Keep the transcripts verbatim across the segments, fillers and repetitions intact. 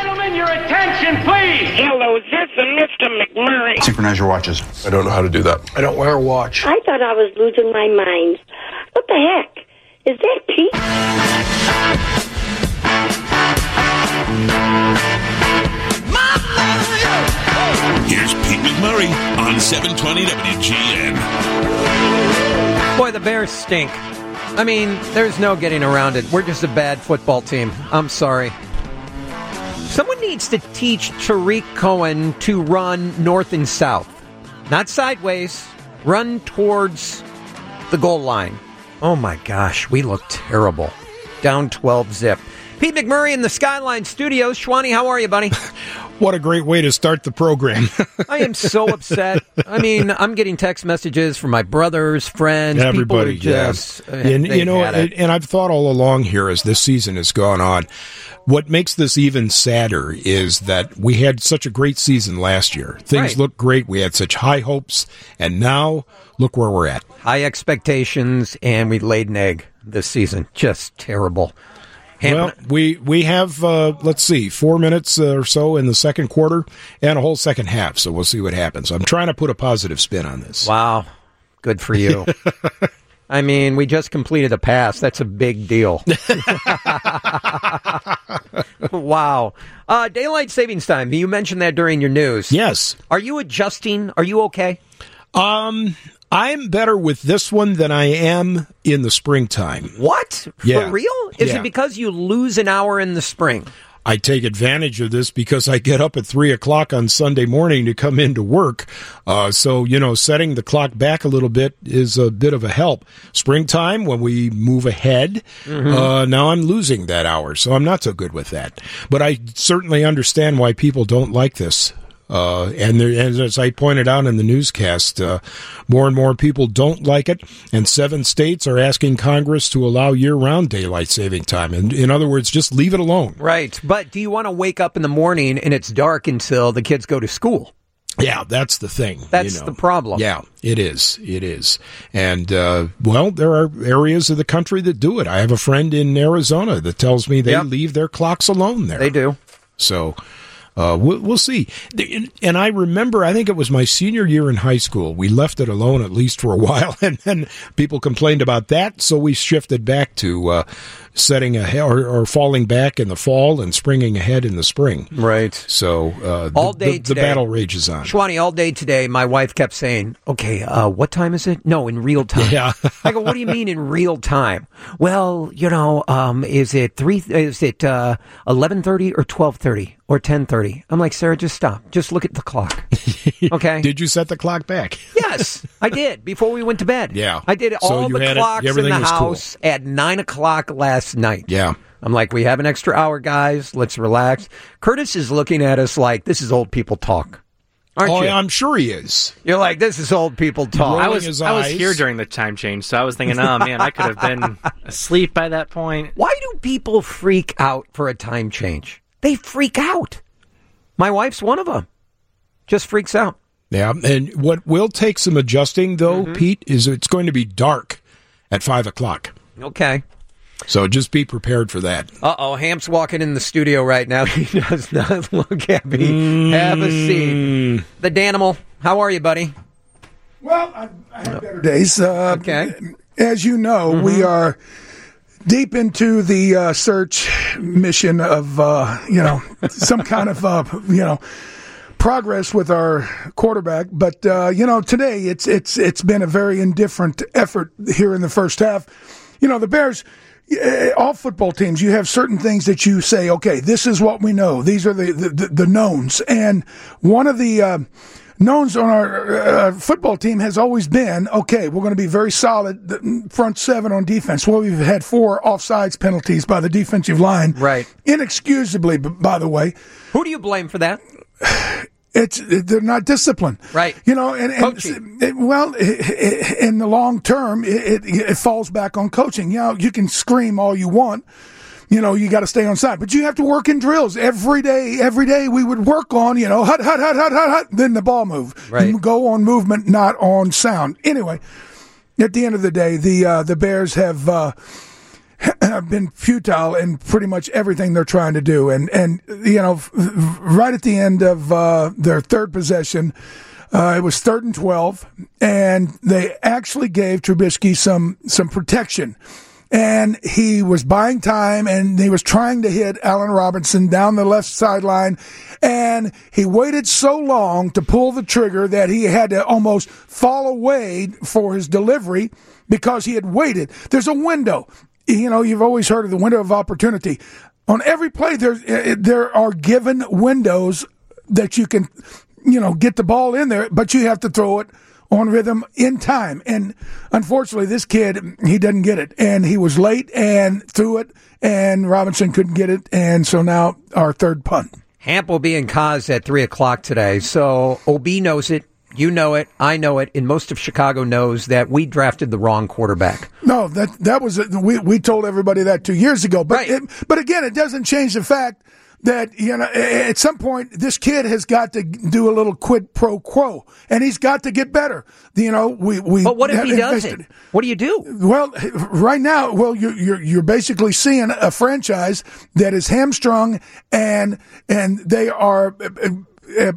Gentlemen, your attention, please. Hello, this is Mister McMurray. Synchronize your watches. I don't know how to do that. I don't wear a watch. I thought I was losing my mind. What the heck? Is that Pete? Here's Pete McMurray on seven twenty W G N. Boy, the Bears stink. I mean, there's no getting around it. We're just a bad football team. I'm sorry. Someone needs to teach Tariq Cohen to run north and south. Not sideways. Run towards the goal line. Oh, my gosh. We look terrible. Down twelve zip. Pete McMurray in the Skyline Studios. Schwani, how are you, buddy? What a great way to start the program. I am so upset. I mean, I'm getting text messages from my brothers, friends. Everybody, people are just, yeah. And, you know, and, and I've thought all along here as this season has gone on, what makes this even sadder is that we had such a great season last year. Things right. looked great. We had such high hopes. And now, look where we're at. High expectations, and we laid an egg this season. Just terrible. Well, we we have, uh, let's see, four minutes uh, or so in the second quarter and a whole second half, so we'll see what happens. I'm trying to put a positive spin on this. Wow. Good for you. I mean, we just completed a pass. That's a big deal. Wow. Uh, daylight savings time. You mentioned that during your news. Yes. Are you adjusting? Are you okay? Um... I'm better with this one than I am in the springtime. What? Yeah. For real? Is yeah. it because you lose an hour in the spring? I take advantage of this because I get up at three o'clock on Sunday morning to come into work. Uh, so, you know, setting the clock back a little bit is a bit of a help. Springtime, when we move ahead, mm-hmm. uh, now I'm losing that hour, so I'm not so good with that. But I certainly understand why people don't like this. Uh, and, there, and as I pointed out in the newscast, uh, more and more people don't like it, and seven states are asking Congress to allow year-round daylight saving time. And in other words, just leave it alone. Right. But do you want to wake up in the morning and it's dark until the kids go to school? Yeah, that's the thing. That's you know. the problem. Yeah, it is. It is. And, uh, well, there are areas of the country that do it. I have a friend in Arizona that tells me they yep. leave their clocks alone there. They do. So... Uh, we'll, we'll see. And I remember, I think it was my senior year in high school. We left it alone at least for a while, and then people complained about that, so we shifted back to uh, setting ahead or, or falling back in the fall and springing ahead in the spring. Right. So uh, all the, day the, today, the battle rages on. Schwani, all day today, my wife kept saying, okay, uh, what time is it? No, in real time. Yeah. I go, what do you mean in real time? Well, you know, um, is it three? Is it uh, eleven thirty or twelve thirty? Or ten thirty. I'm like, Sarah, just stop. Just look at the clock. Okay? Did you set the clock back? Yes, I did. Before we went to bed. Yeah. I did all so the clocks it, in the house cool. at nine o'clock last night. Yeah. I'm like, we have an extra hour, guys. Let's relax. Curtis is looking at us like, this is old people talk. Aren't oh, you? I'm sure he is. You're like, this is old people talk. I was I was here during the time change, so I was thinking, oh, man, I could have been asleep by that point. Why do people freak out for a time change? They freak out. My wife's one of them. Just freaks out. Yeah, and what will take some adjusting, though, mm-hmm. Pete, is it's going to be dark at five o'clock. Okay. So just be prepared for that. Uh-oh, Hamp's walking in the studio right now. He does not look happy. Mm. Have a seat. The Danimal, how are you, buddy? Well, I, I have better days. Uh, okay. As you know, mm-hmm. we are deep into the uh, search mission of, uh, you know, some kind of, uh, you know, progress with our quarterback. But, uh, you know, today it's it's it's been a very indifferent effort here in the first half. You know, the Bears, all football teams, you have certain things that you say, okay, this is what we know. These are the, the, the, the knowns. And one of the uh, knowns on our uh, football team has always been, okay, we're going to be very solid front seven on defense. Well, we've had four offsides penalties by the defensive line. Right. Inexcusably, by the way. Who do you blame for that? It's they're not disciplined, right? You know, and, and it, well, it, in the long term, it, it, it falls back on coaching. You know, you can scream all you want. You know, you got to stay on side, but you have to work in drills every day. Every day we would work on, you know, hut, hut, hut, hut, hut, hut. Then the ball move. Right. You go on movement, not on sound. Anyway, at the end of the day, the uh, the Bears have. Uh, have been futile in pretty much everything they're trying to do. And, and you know, right at the end of uh, their third possession, uh, it was third and twelve, and they actually gave Trubisky some some protection. And he was buying time, and he was trying to hit Allen Robinson down the left sideline. And he waited so long to pull the trigger that he had to almost fall away for his delivery because he had waited. There's a window. You know, you've always heard of the window of opportunity. On every play, there, there are given windows that you can, you know, get the ball in there, but you have to throw it on rhythm in time. And unfortunately, this kid, he doesn't get it. And he was late and threw it, and Robinson couldn't get it. And so now our third punt. Hamp will be in Kaz at three o'clock today. So O B knows it. You know it. I know it. And most of Chicago knows that we drafted the wrong quarterback. No, that that was we we told everybody that two years ago. But right. it, but again, it doesn't change the fact that, you know, at some point, this kid has got to do a little quid pro quo, and he's got to get better. You know, we, we But what if he doesn't? What do you do? Well, right now, well, you're, you're, you're basically seeing a franchise that is hamstrung, and, and they are, uh,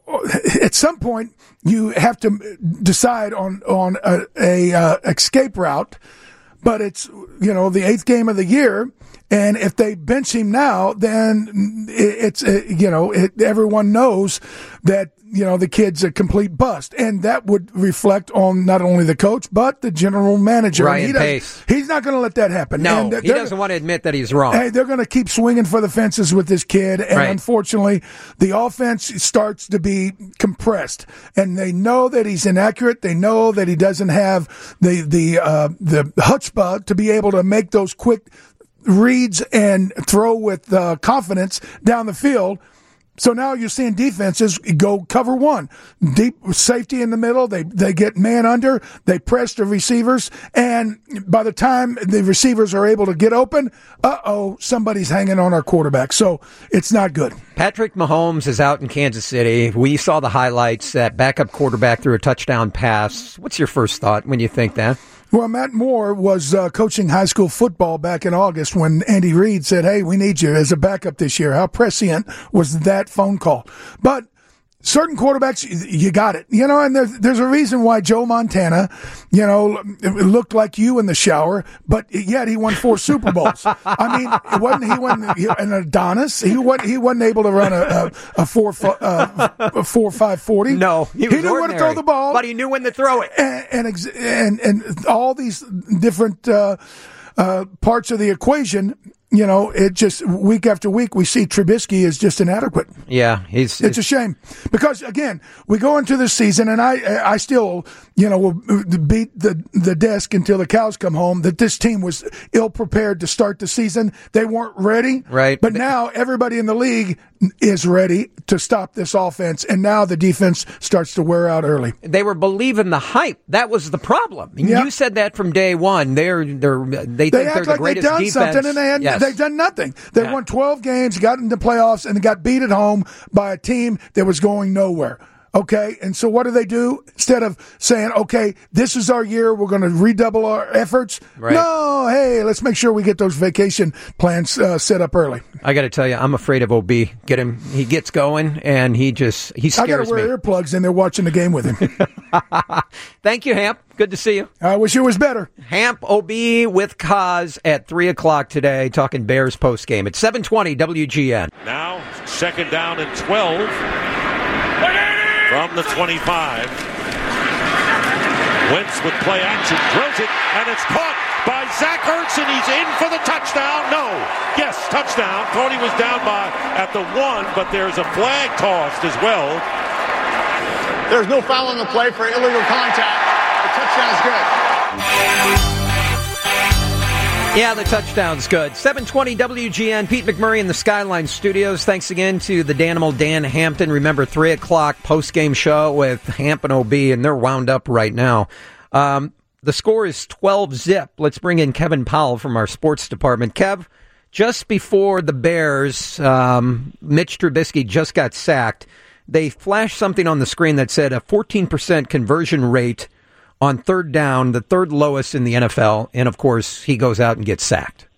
at some point, you have to decide on, on a, a uh, escape route, but it's, you know, the eighth game of the year. And if they bench him now, then it's, you know, it, everyone knows that, you know, the kid's a complete bust. And that would reflect on not only the coach, but the general manager. Ryan he Pace. He's not going to let that happen. No, and he doesn't want to admit that he's wrong. Hey, they're going to keep swinging for the fences with this kid. And right. unfortunately, the offense starts to be compressed. And they know that he's inaccurate. They know that he doesn't have the, the, uh, the chutzpah to be able to make those quick reads and throw with uh, confidence down the field. So now you're seeing defenses go cover one, deep safety in the middle. They they get man under. They press the receivers, and by the time the receivers are able to get open, uh oh, somebody's hanging on our quarterback. So it's not good. Patrick Mahomes is out in Kansas City. We saw the highlights. That backup quarterback threw a touchdown pass. What's your first thought when you think that? Well, Matt Moore was uh, coaching high school football back in August when Andy Reid said, hey, we need you as a backup this year. How prescient was that phone call? But certain quarterbacks, you got it. You know, and there's, there's a reason why Joe Montana, you know, looked like you in the shower, but yet he won four Super Bowls. I mean, it wasn't he won an Adonis? He wasn't, he wasn't able to run a, a, a four, uh, a four, five, forty. No, he, was he knew ordinary, when to throw the ball, but he knew when to throw it. And and ex- and, and all these different uh, uh, parts of the equation. You know, it just week after week we see Trubisky is just inadequate. Yeah, he's. It's a shame because again we go into this season and I I still you know will beat the the desk until the cows come home that this team was ill prepared to start the season. They weren't ready, right? But now everybody in the league is ready to stop this offense, and now the defense starts to wear out early. They were believing the hype. That was the problem. Yep. You said that from day one. They're they're they, they think act they're the like greatest they've done defense. something, and they had, yes. they've done nothing. They yeah. won twelve games, got into playoffs, and got beat at home by a team that was going nowhere. Okay, and so what do they do? Instead of saying, okay, this is our year, we're going to redouble our efforts. Right. No, hey, let's make sure we get those vacation plans uh, set up early. I got to tell you, I'm afraid of O B. Get him, he gets going, and he just he scares me. I got to wear me. earplugs, and they're watching the game with him. Thank you, Hamp. Good to see you. I wish it was better. Hamp O B with Kaz at three o'clock today, talking Bears postgame at seven twenty W G N. Now, second down and twelve from the twenty-five. Wentz with play action, drills it, and it's caught by Zach Ertz, and he's in for the touchdown. No. Yes, touchdown. Thought he was down by at the one, but there's a flag tossed as well. There's no foul on the play for illegal contact. The touchdown's good. Yeah, the touchdown's good. seven twenty W G N, Pete McMurray in the Skyline Studios. Thanks again to the Danimal Dan Hampton. Remember, three o'clock post-game show with Hamp and O B, and they're wound up right now. Um, the score is twelve zip. Let's bring in Kevin Powell from our sports department. Kev, just before the Bears, um, Mitch Trubisky just got sacked. They flashed something on the screen that said a fourteen percent conversion rate on third down, the third lowest in the N F L, and of course, he goes out and gets sacked.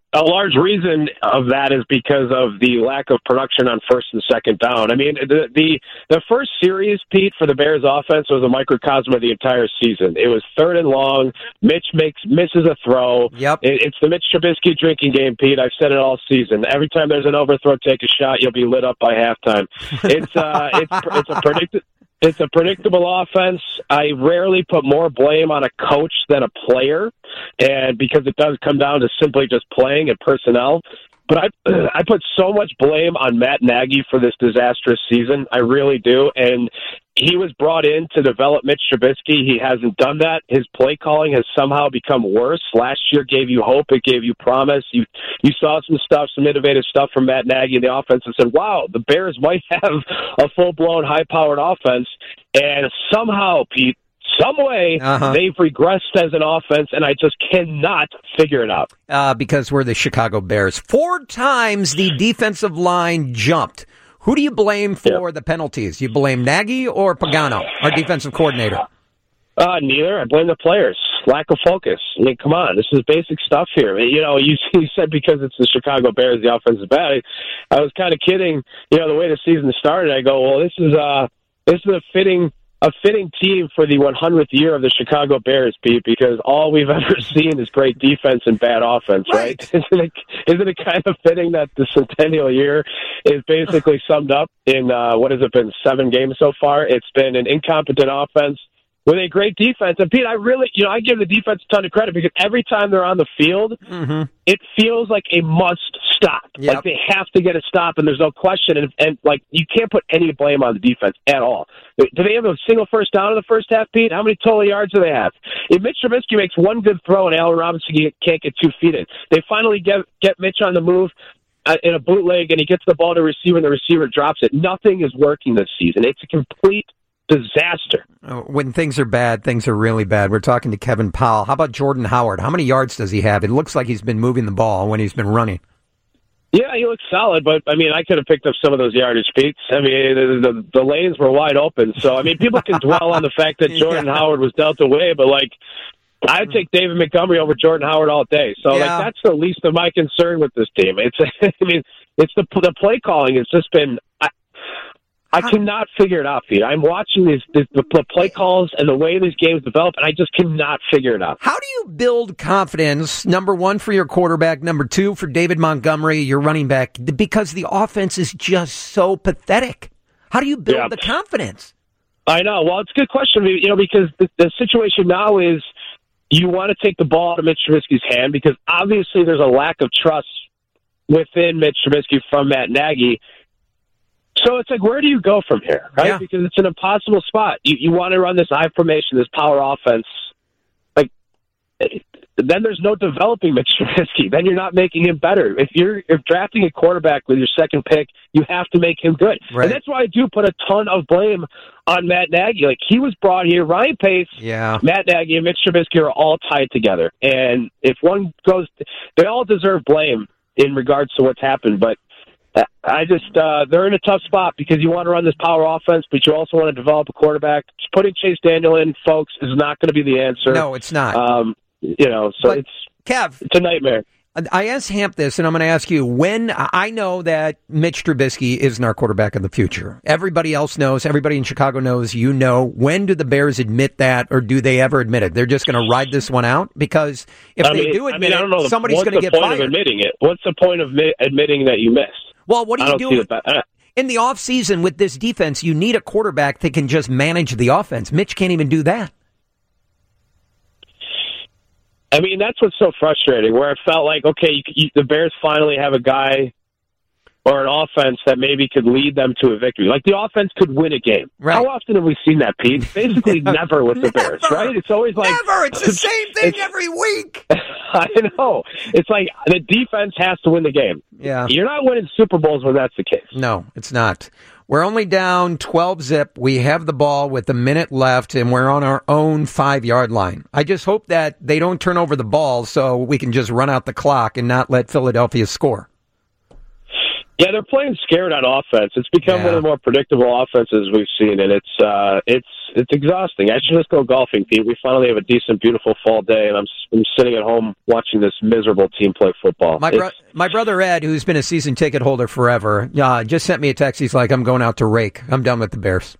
a large reason of that is because of the lack of production on first and second down. I mean, the the, the first series, Pete, for the Bears offense was a microcosm of the entire season. It was third and long. Mitch makes misses a throw. Yep. It, it's the Mitch Trubisky drinking game, Pete. I've said it all season. Every time there's an overthrow, take a shot, you'll be lit up by halftime. It's uh, it's it's a predicted. It's a predictable offense. I rarely put more blame on a coach than a player, and because it does come down to simply just playing and personnel. But I I put so much blame on Matt Nagy for this disastrous season. I really do. And he was brought in to develop Mitch Trubisky. He hasn't done that. His play calling has somehow become worse. Last year gave you hope. It gave you promise. You you saw some stuff, some innovative stuff from Matt Nagy in the offense and said, wow, the Bears might have a full-blown, high-powered offense. And somehow, Pete, some way, uh-huh. they've regressed as an offense, and I just cannot figure it out. Uh, because we're the Chicago Bears. Four times the defensive line jumped. Who do you blame for yep. the penalties? You blame Nagy or Pagano, our defensive coordinator? Uh, neither. I blame the players. Lack of focus. I mean, come on. This is basic stuff here. You know, you, you said because it's the Chicago Bears, the offense is bad. I, I was kind of kidding. You know, the way the season started, I go, well, this is uh, this is a fitting a fitting team for the one hundredth year of the Chicago Bears, Pete, because all we've ever seen is great defense and bad offense, right? right? Isn't it, isn't it kind of fitting that the centennial year is basically summed up in, uh, what has it been, seven games so far? It's been an incompetent offense with a great defense. And, Pete, I really, you know, I give the defense a ton of credit because every time they're on the field, mm-hmm. it feels like a must stop. Yep. Like they have to get a stop, and there's no question. And, and, like, you can't put any blame on the defense at all. Do they have a single first down in the first half, Pete? How many total yards do they have? If Mitch Trubisky makes one good throw and Allen Robinson can't get two feet in, they finally get, get Mitch on the move uh, in a bootleg, and he gets the ball to the receiver, and the receiver drops it. Nothing is working this season. It's a complete disaster. When things are bad, things are really bad. We're talking to Kevin Powell. How about Jordan Howard? How many yards does he have? It looks like he's been moving the ball when he's been running. Yeah, he looks solid, but, I mean, I could have picked up some of those yardage feats. I mean, the, the, the lanes were wide open. So, I mean, people can dwell on the fact that Jordan yeah. Howard was dealt away, but, like, I'd take David Montgomery over Jordan Howard all day. So, yeah. like, that's the least of my concern with this team. It's, I mean, it's the the play calling has just been. I, I cannot figure it out, Pete. I'm watching these, these the, the play calls and the way these games develop, and I just cannot figure it out. How do you build confidence, number one, for your quarterback, number two, for David Montgomery, your running back, because the offense is just so pathetic? How do you build yeah. the confidence? I know. Well, it's a good question, you know, because the, the situation now is you want to take the ball out of Mitch Trubisky's hand because obviously there's a lack of trust within Mitch Trubisky from Matt Nagy. So it's like, where do you go from here, right? Yeah. Because it's an impossible spot. You you want to run this I formation, this power offense. Like, then there's no developing Mitch Trubisky. Then you're not making him better. If you're if drafting a quarterback with your second pick, you have to make him good. Right. And that's why I do put a ton of blame on Matt Nagy. Like, he was brought here. Ryan Pace, yeah. Matt Nagy, and Mitch Trubisky are all tied together. And if one goes, they all deserve blame in regards to what's happened. But I just, uh, they're in a tough spot because you want to run this power offense, but you also want to develop a quarterback. Just putting Chase Daniel in, folks, is not going to be the answer. No, it's not. Um, you know, so but, it's, Kev, it's a nightmare. I asked Hamp this, and I'm going to ask you, when I know that Mitch Trubisky isn't our quarterback of the future. Everybody else knows, everybody in Chicago knows, you know. When do the Bears admit that, or do they ever admit it? They're just going to ride this one out? Because if I they mean, do admit I mean, I don't know it, somebody's going to get fired. What's the point of admitting it? What's the point of mi- admitting that you missed? Well, what do you do in the offseason with this defense? You need a quarterback that can just manage the offense. Mitch can't even do that. I mean, that's what's so frustrating, where it felt like, okay, you, you, the Bears finally have a guy or an offense that maybe could lead them to a victory. Like, the offense could win a game. Right. How often have we seen that, Pete? Basically never with the Bears, right? It's always like... Never! It's the same thing every week! I know. It's like the defense has to win the game. Yeah. You're not winning Super Bowls when that's the case. No, it's not. We're only down twelve zip. We have the ball with a minute left, and we're on our own five-yard line. I just hope that they don't turn over the ball so we can just run out the clock and not let Philadelphia score. Yeah, they're playing scared on offense. It's become Yeah. one of the more predictable offenses we've seen, and it's uh, it's it's exhausting. I should just go golfing, Pete. We finally have a decent, beautiful fall day, and I'm, I'm sitting at home watching this miserable team play football. My bro- my brother Ed, who's been a season ticket holder forever, uh, just sent me a text. He's like, "I'm going out to rake. I'm done with the Bears."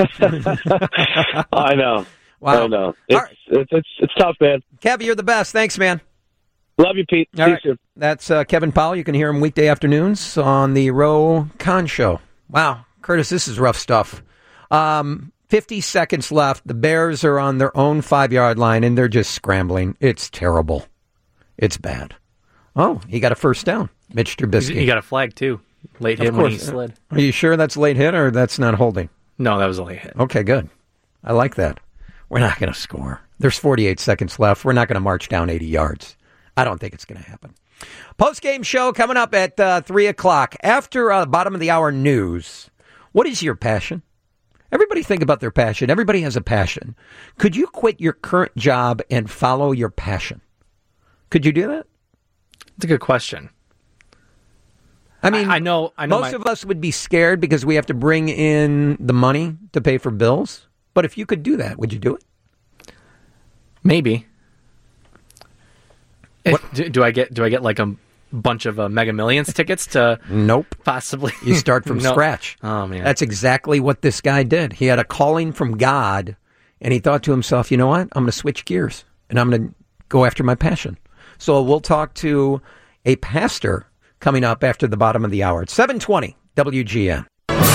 I know. Wow. I know. It's, right. it's it's it's tough, man. Kev, you're the best. Thanks, man. Love you, Pete. See All you right. soon. That's uh, Kevin Powell. You can hear him weekday afternoons on the Roe Khan Show. Wow, Curtis, this is rough stuff. Um, fifty seconds left. The Bears are on their own five-yard line, and they're just scrambling. It's terrible. It's bad. Oh, he got a first down, Mitch Trubisky. He got a flag, too. Late hit when he slid. Are you sure that's late hit or that's not holding? No, that was a late hit. Okay, good. I like that. We're not going to score. There's forty-eight seconds left. We're not going to march down eighty yards. I don't think it's going to happen. Post-game show coming up at uh, three o'clock. After uh, bottom of the hour news, what is your passion? Everybody think about their passion. Everybody has a passion. Could you quit your current job and follow your passion? Could you do that? That's a good question. I mean, I, I know, I know most my... of us would be scared because we have to bring in the money to pay for bills. But if you could do that, would you do it? Maybe. What? Do, do I get? Do I get like a bunch of uh, Mega Millions tickets to? Nope. Possibly. You start from no. scratch. Oh man, that's exactly what this guy did. He had a calling from God, and he thought to himself, "You know what? I'm going to switch gears, and I'm going to go after my passion." So we'll talk to a pastor coming up after the bottom of the hour. It's seven twenty W G N.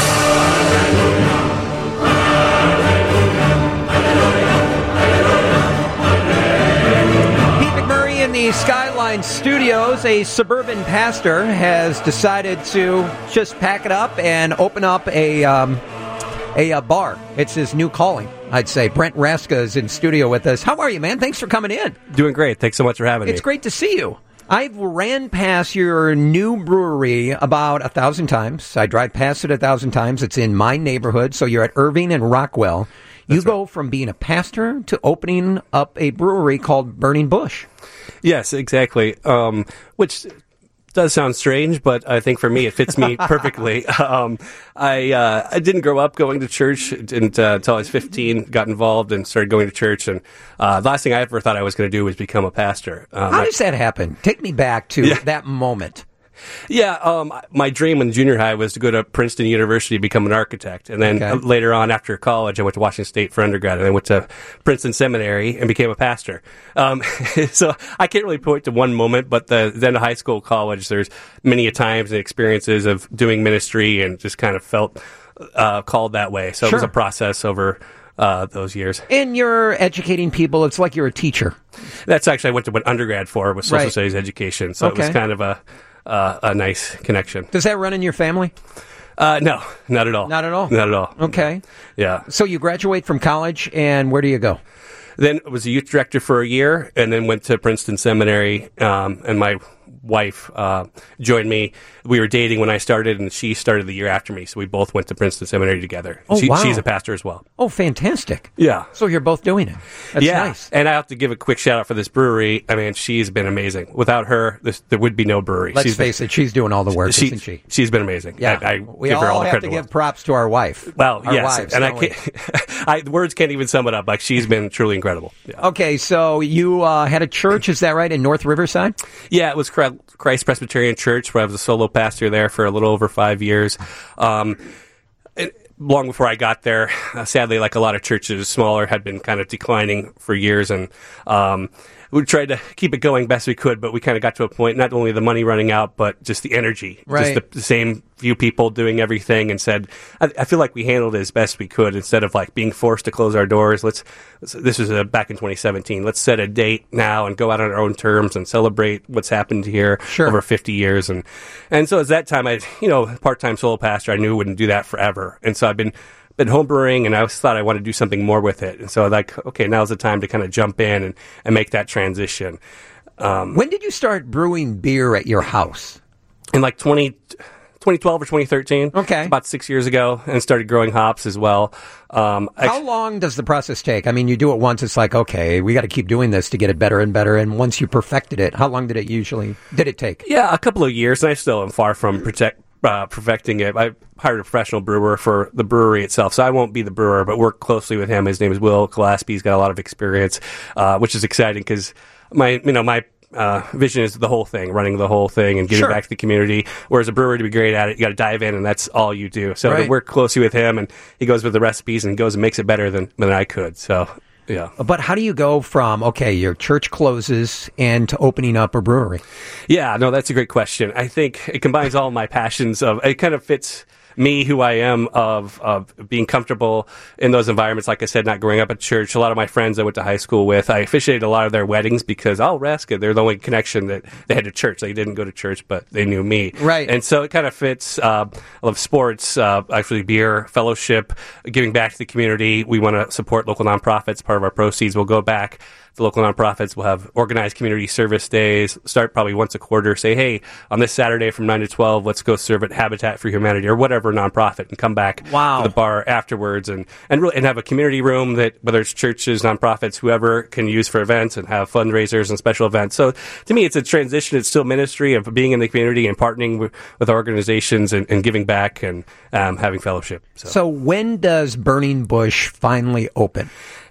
In the Skyline Studios, a suburban pastor has decided to just pack it up and open up a um, a, a bar. It's his new calling, I'd say. Brent Raska is in studio with us. How are you, man? Thanks for coming in. Doing great. Thanks so much for having it's me. It's great to see you. I've ran past your new brewery about a thousand times. I drive past it a thousand times. It's in my neighborhood, so you're at Irving and Rockwell. You That's go right. from being a pastor to opening up a brewery called Burning Bush. Yes, exactly. Um, which does sound strange, but I think for me it fits me perfectly. Um, I uh, I didn't grow up going to church didn't, uh, until I was fifteen. Got involved and started going to church. And uh, the last thing I ever thought I was going to do was become a pastor. Um, How does that happen? Take me back to yeah. that moment. Yeah, um, my dream in junior high was to go to Princeton University to become an architect. And then okay. later on, after college, I went to Washington State for undergrad, and I went to Princeton Seminary and became a pastor. Um, so I can't really point to one moment, but the, then high school, college, there's many a times and experiences of doing ministry and just kind of felt uh, called that way. So sure. it was a process over uh, those years. And you're educating people. It's like you're a teacher. That's actually I went to what undergrad for, was social right. studies education. So okay. it was kind of a... Uh, a nice connection. Does that run in your family? Uh, no, not at all. Not at all? Not at all. Okay. Yeah. So you graduate from college, and where do you go? Then I was a youth director for a year, and then went to Princeton Seminary, um, and my wife uh, joined me. We were dating when I started, and she started the year after me, so we both went to Princeton Seminary together. Oh, she, wow. She's a pastor as well. Oh, fantastic. Yeah. So you're both doing it. That's yeah. nice. And I have to give a quick shout-out for this brewery. I mean, she's been amazing. Without her, this, there would be no brewery. Let's she's face been, it, she's doing all the work, she, isn't she? She's been amazing. Yeah. I, I we give all, her all the have credit. to give props to our wife. Well, our yes. Wives, and I can't, I, words can't even sum it up. Like, she's been truly incredible. Yeah. Okay, so you uh, had a church, is that right, in North Riverside? Yeah, it was Christ Presbyterian Church, where I was a solo pastor there for a little over five years. Um, it, long before I got there, uh, sadly, like a lot of churches, smaller, had been kind of declining for years, and um, we tried to keep it going best we could, but we kind of got to a point, not only the money running out, but just the energy. Right. Just the, the same few people doing everything, and said, I, I feel like we handled it as best we could instead of like being forced to close our doors. Let's, let's this was uh, back in twenty seventeen. Let's set a date now and go out on our own terms and celebrate what's happened here sure. over fifty years. And, and so at that time, I, you know, part-time solo pastor, I knew I wouldn't do that forever. And so I've been, been homebrewing, and I always thought I wanted to do something more with it. And so like, okay, now's the time to kind of jump in and, and make that transition. Um, when did you start brewing beer at your house? In like twenty, twenty twelve or twenty thirteen. Okay. About six years ago, and started growing hops as well. Um, How I, long does the process take? I mean, you do it once, it's like, okay, we got to keep doing this to get it better and better. And once you perfected it, how long did it usually, did it take? Yeah, a couple of years, and I still am far from protect, uh, perfecting it. I hired a professional brewer for the brewery itself, so I won't be the brewer, but work closely with him. His name is Will Gillespie. He's got a lot of experience, uh, which is exciting because my, you know, my uh, vision is the whole thing, running the whole thing and giving Sure. back to the community. Whereas a brewer, to be great at it, you got to dive in, and that's all you do. So Right. to work closely with him, and he goes with the recipes and goes and makes it better than than I could. So. Yeah. But how do you go from, okay, your church closes and to opening up a brewery? Yeah, no, that's a great question. I think it combines all my passions of, it kind of fits me, who I am, of, of being comfortable in those environments. Like I said, not growing up at church. A lot of my friends I went to high school with, I officiated a lot of their weddings because, oh, Raska, they're the only connection that they had to church. They didn't go to church, but they knew me. Right. And so it kind of fits. Uh, I love sports, uh, actually beer, fellowship, giving back to the community. We want to support local nonprofits. Part of our proceeds will go back to local nonprofits. We'll have organized community service days, start probably once a quarter, say, hey, on this Saturday from nine to twelve, let's go serve at Habitat for Humanity or whatever nonprofit and come back Wow. to the bar afterwards and, and, really, and have a community room that, whether it's churches, nonprofits, whoever, can use for events and have fundraisers and special events. So to me, it's a transition. It's still ministry of being in the community and partnering with, with organizations and, and giving back and um, having fellowship. So. So when does Burning Bush finally open?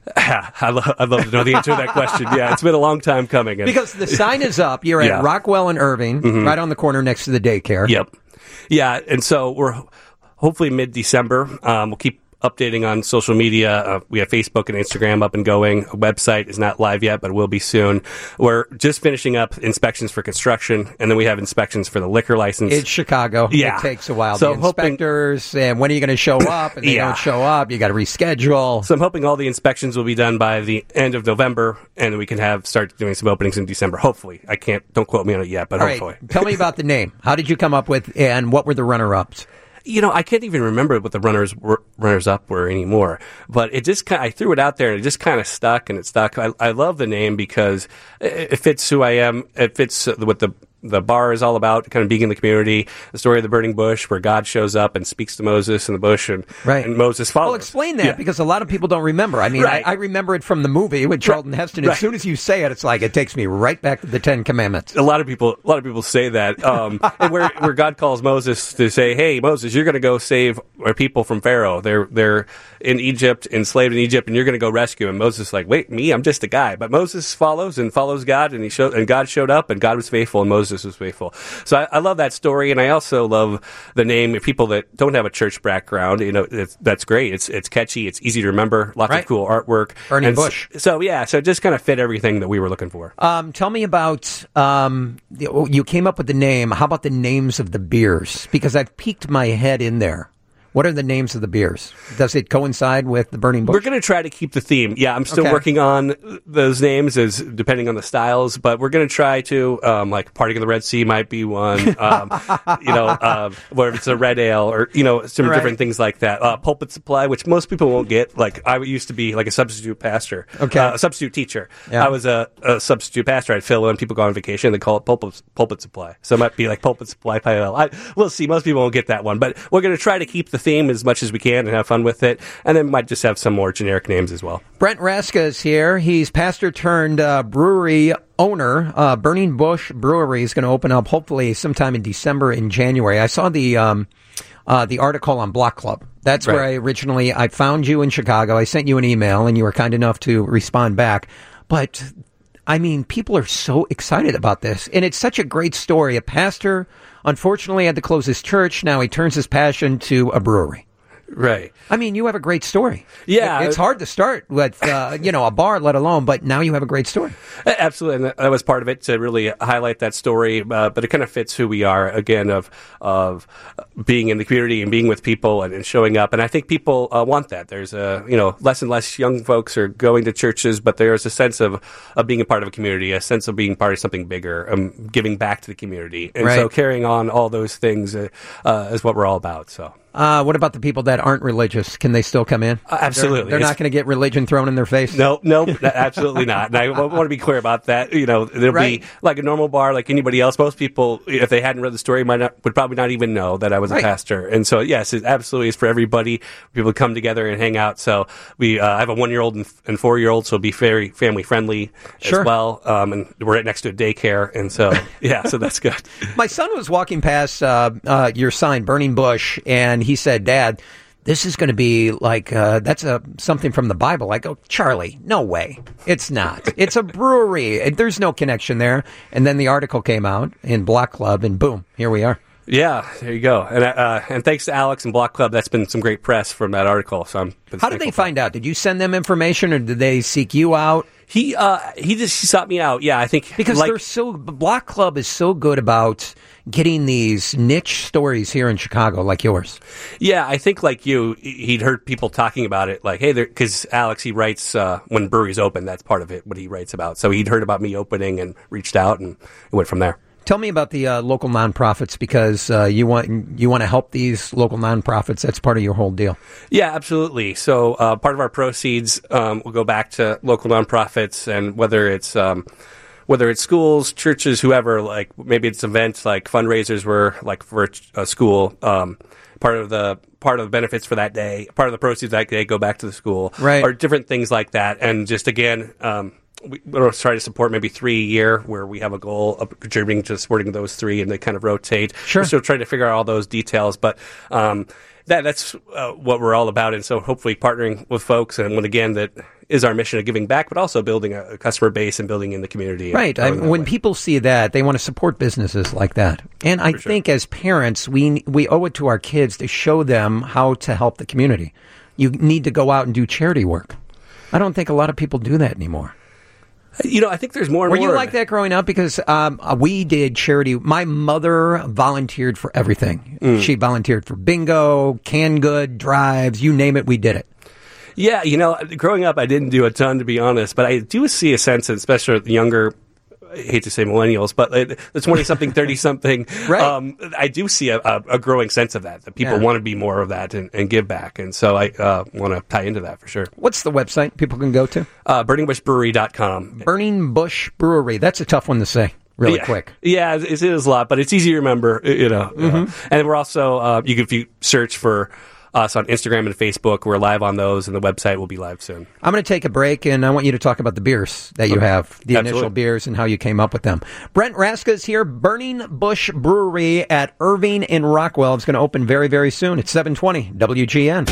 I lo- I'd love to know the answer to that question. Yeah, it's been a long time coming. And Because the sign is up. You're Yeah. at Rockwell and Irving, Mhm. right on the corner next to the daycare. Yep. Yeah, and so we're ho- hopefully mid-December. Um, we'll keep updating on social media. Uh, we have Facebook and Instagram up and going. A website is not live yet, but it will be soon. We're just finishing up inspections for construction, and then we have inspections for the liquor license. It's Chicago. Yeah. It takes a while. So the I'm hoping- inspectors, and when are you going to show up? And they Yeah. don't show up. You got to reschedule. So I'm hoping all the inspections will be done by the end of November, and we can have start doing some openings in December. Hopefully, I can't. Don't quote me on it yet, but All hopefully. right. Tell me about the name. How did you come up with, and what were the runner-ups? You know, I can't even remember what the runners were, runners up were anymore. But it just kind I threw it out there and it just kind of stuck and it stuck. I, I love the name because it, it fits who I am. It fits what the the bar is all about, kind of being in the community. The story of the burning bush, where God shows up and speaks to Moses in the bush, and, Right. and Moses follows. Well, explain that Yeah. because a lot of people don't remember. I mean, Right. I, I remember it from the movie with Charlton Heston. As Right. soon as you say it, it's like it takes me right back to the Ten Commandments. A lot of people, a lot of people say that, um, and where where God calls Moses to say, "Hey, Moses, you're going to go save our people from Pharaoh. They're they're in Egypt, enslaved in Egypt, and you're going to go rescue them." Moses is like, "Wait, me? I'm just a guy." But Moses follows and follows God, and he showed, and God showed up, and God was faithful, and Moses was faithful. So I, I love that story, and I also love the name. People that don't have a church background, you know, it's, that's great. It's it's catchy. It's easy to remember. Lots Right. of cool artwork. Burning And Bush. So, so yeah, so it just kind of fit everything that we were looking for. Um, tell me about, um, you came up with the name. How about the names of the beers? Because I've peeked my head in there. What are the names of the beers? Does it coincide with the Burning Bush? We're going to try to keep the theme. Yeah, I'm still Okay. working on those names as depending on the styles, but we're going to try to, um, like Parting of the Red Sea might be one, um, you know, uh, where it's a red ale or, you know, some Right. different things like that. Uh, Pulpit Supply, which most people won't get. Like I used to be like a substitute pastor, Okay. uh, a substitute teacher. Yeah. I was a, a substitute pastor. I'd fill in, people go on vacation, they call it Pulpit, Pulpit Supply. So it might be like Pulpit Supply Pale Ale. I, we'll see. Most people won't get that one, but we're going to try to keep the theme as much as we can and have fun with it, and then might just have some more generic names as well. Brent Raska is here. He's pastor turned uh, brewery owner. Uh, Burning Bush Brewery is going to open up hopefully sometime in December and January. I saw the um, uh, the article on Block Club. That's Right. where I originally I found you in Chicago. I sent you an email, and you were kind enough to respond back. But I mean, people are so excited about this, and it's such a great story. A pastor, unfortunately, had to close his church. Now he turns his passion to a brewery. Right. I mean, you have a great story. Yeah. It- it's hard to start with, uh, you know, a bar, let alone, but now you have a great story. Absolutely, and that- that was part of it to really highlight that story. Uh, but it kind of fits who we are again of of being in the community and being with people and, and showing up. And I think people uh, want that. There's a you know less and less young folks are going to churches, but there's a sense of of being a part of a community, a sense of being part of something bigger, um, giving back to the community, and so Right. carrying on all those things uh, uh, is what we're all about. So. Uh, what about the people that aren't religious? Can they still come in? Uh, absolutely. They're, they're not going to get religion thrown in their face? No, no, absolutely not. And I want to be clear about that. You know, there'll Right. be like a normal bar like anybody else. Most people, if they hadn't read the story, might not, would probably not even know that I was Right. a pastor. And so, yes, it absolutely is for everybody. People come together and hang out. So we, uh, I have a one-year-old and, and four-year-old, so it'll be very family-friendly Sure. as well. Um, and we're right next to a daycare. And so, yeah, so that's good. My son was walking past uh, uh, your sign, Burning Bush, and he said, Dad, this is going to be like, uh, that's a, something from the Bible. I go, Charlie, no way. It's not. It's a brewery. There's no connection there. And then the article came out in Block Club, and boom, here we are. Yeah, there you go. And uh, and thanks to Alex and Block Club, that's been some great press from that article. So I'm How did they find out? Did you send them information, or did they seek you out? He uh, he just he sought me out. Yeah, I think Because like, they're so, Block Club is so good about getting these niche stories here in Chicago like yours. Yeah, I think like you, he'd heard people talking about it, like, hey, because Alex, he writes uh, when breweries open, that's part of it, what he writes about. So he'd heard about me opening and reached out and went from there. Tell me about the uh, local nonprofits, because uh, you want you want to help these local nonprofits. That's part of your whole deal. Yeah, absolutely. So uh, part of our proceeds um, will go back to local nonprofits, and whether it's um, whether it's schools, churches, whoever, like maybe it's events like fundraisers were like for a school. Um, part of the part of the benefits for that day, part of the proceeds that day go back to the school, right? Or different things like that. And just again. Um, We, we'll try to support maybe three a year, where we have a goal of contributing to supporting those three, and they kind of rotate. Sure. We're still trying to figure out all those details, but um, that that's uh, what we're all about. And so hopefully partnering with folks, and when again, that is our mission of giving back, but also building a, a customer base and building in the community. Right. I, when way. people see that, they want to support businesses like that. And I For think sure. as parents, we we owe it to our kids to show them how to help the community. You need to go out and do charity work. I don't think a lot of people do that anymore. You know, I think there's more and Were more. you like that growing up? Because um, we did charity. My mother volunteered for everything. Mm. She volunteered for bingo, canned good, drives, you name it, we did it. Yeah, you know, growing up, I didn't do a ton, to be honest, but I do see a sense, especially the younger, I hate to say millennials, but the twenty-something, thirty-something, right. um, I do see a, a growing sense of that, that people yeah. want to be more of that and, and give back. And so I uh, want to tie into that for sure. What's the website people can go to? Uh, burning bush brewery dot com. Burning Bush Brewery. That's a tough one to say. Really yeah. quick. Yeah, it is a lot, but it's easy to remember, you know. Mm-hmm. Uh, and we're also, uh, you can, if you search for us on Instagram and Facebook, we're live on those, and the website will be live soon. I'm going to take a break, and I want you to talk about the beers that you okay. have, the Absolutely. initial beers, and how you came up with them. Brent Raska is here, Burning Bush Brewery at Irving in Rockwell. It's going to open very, very soon. It's seven twenty W G N.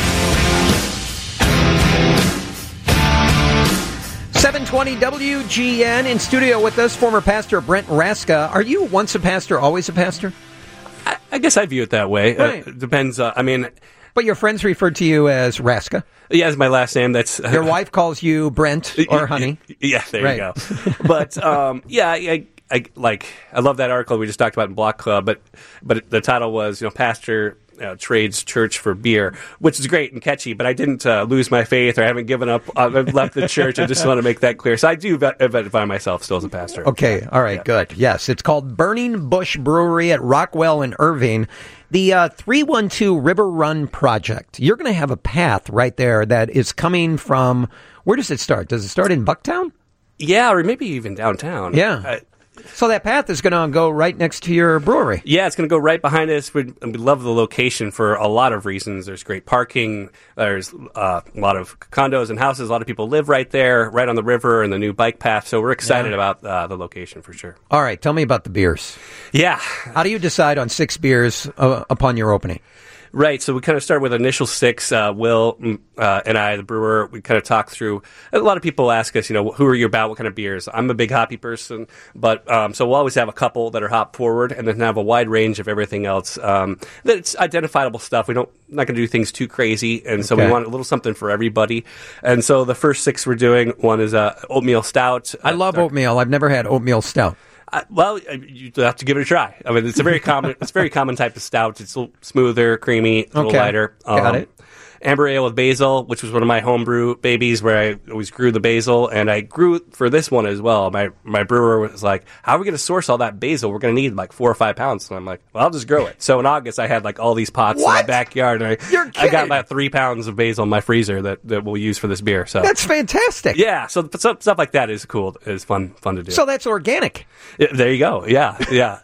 seven twenty W G N, in studio with us, former pastor Brent Raska. Are you once a pastor, always a pastor? I, I guess I view it that way. Right. Uh, depends. Uh, I mean, but your friends referred to you as Raska. Yeah, it's my last name. That's your wife calls you Brent or Honey. Yeah, there right. you go. But um, yeah, I, I like. I love that article we just talked about in Block Club. But but the title was, you know, Pastor Uh, trades church for beer, which is great and catchy, but I didn't uh, lose my faith, or I haven't given up. I've left the church. I just want to make that clear. So I do identify myself still as a pastor. Okay. All right. Yeah. Good. Yes. It's called Burning Bush Brewery at Rockwell and Irving. The uh, three one two River Run Project. You're going to have a path right there that is coming from, where does it start? Does it start in Bucktown? Yeah, or maybe even downtown. Yeah. Uh, So that path is going to go right next to your brewery. Yeah, it's going to go right behind us. We, we love the location for a lot of reasons. There's great parking. There's uh, a lot of condos and houses. A lot of people live right there, right on the river, and the new bike path. So we're excited yeah. about uh, the location for sure. All right, tell me about the beers. Yeah. How do you decide on six beers uh, upon your opening? Right, so we kind of start with initial six. Uh, Will uh, and I, the brewer, we kind of talk through. A lot of people ask us, you know, who are you about? What kind of beers? I'm a big hoppy person, but um, so we'll always have a couple that are hop forward, and then have a wide range of everything else. Um, that's identifiable stuff. We don't not going to do things too crazy, and so okay. we want a little something for everybody. And so the first six we're doing, one is a uh, oatmeal stout. I love uh, oatmeal. I've never had oatmeal stout. Uh, well, you have to give it a try. I mean, it's a very common, it's a very common type of stout. It's a little smoother, creamy, a little okay. lighter. Um, Got it. amber ale with basil, which was one of my homebrew babies where I always grew the basil, and I grew it for this one as well. My my brewer was like, how are we going to source all that basil? We're going to need like four or five pounds. And I'm like, well, I'll just grow it. So in August, I had like all these pots What? in my backyard, and I, You're I kidding. got about three pounds of basil in my freezer that, that we'll use for this beer. So That's fantastic. yeah, so stuff, stuff like that is cool. Is fun fun to do. So that's organic. Yeah, there you go. Yeah, yeah.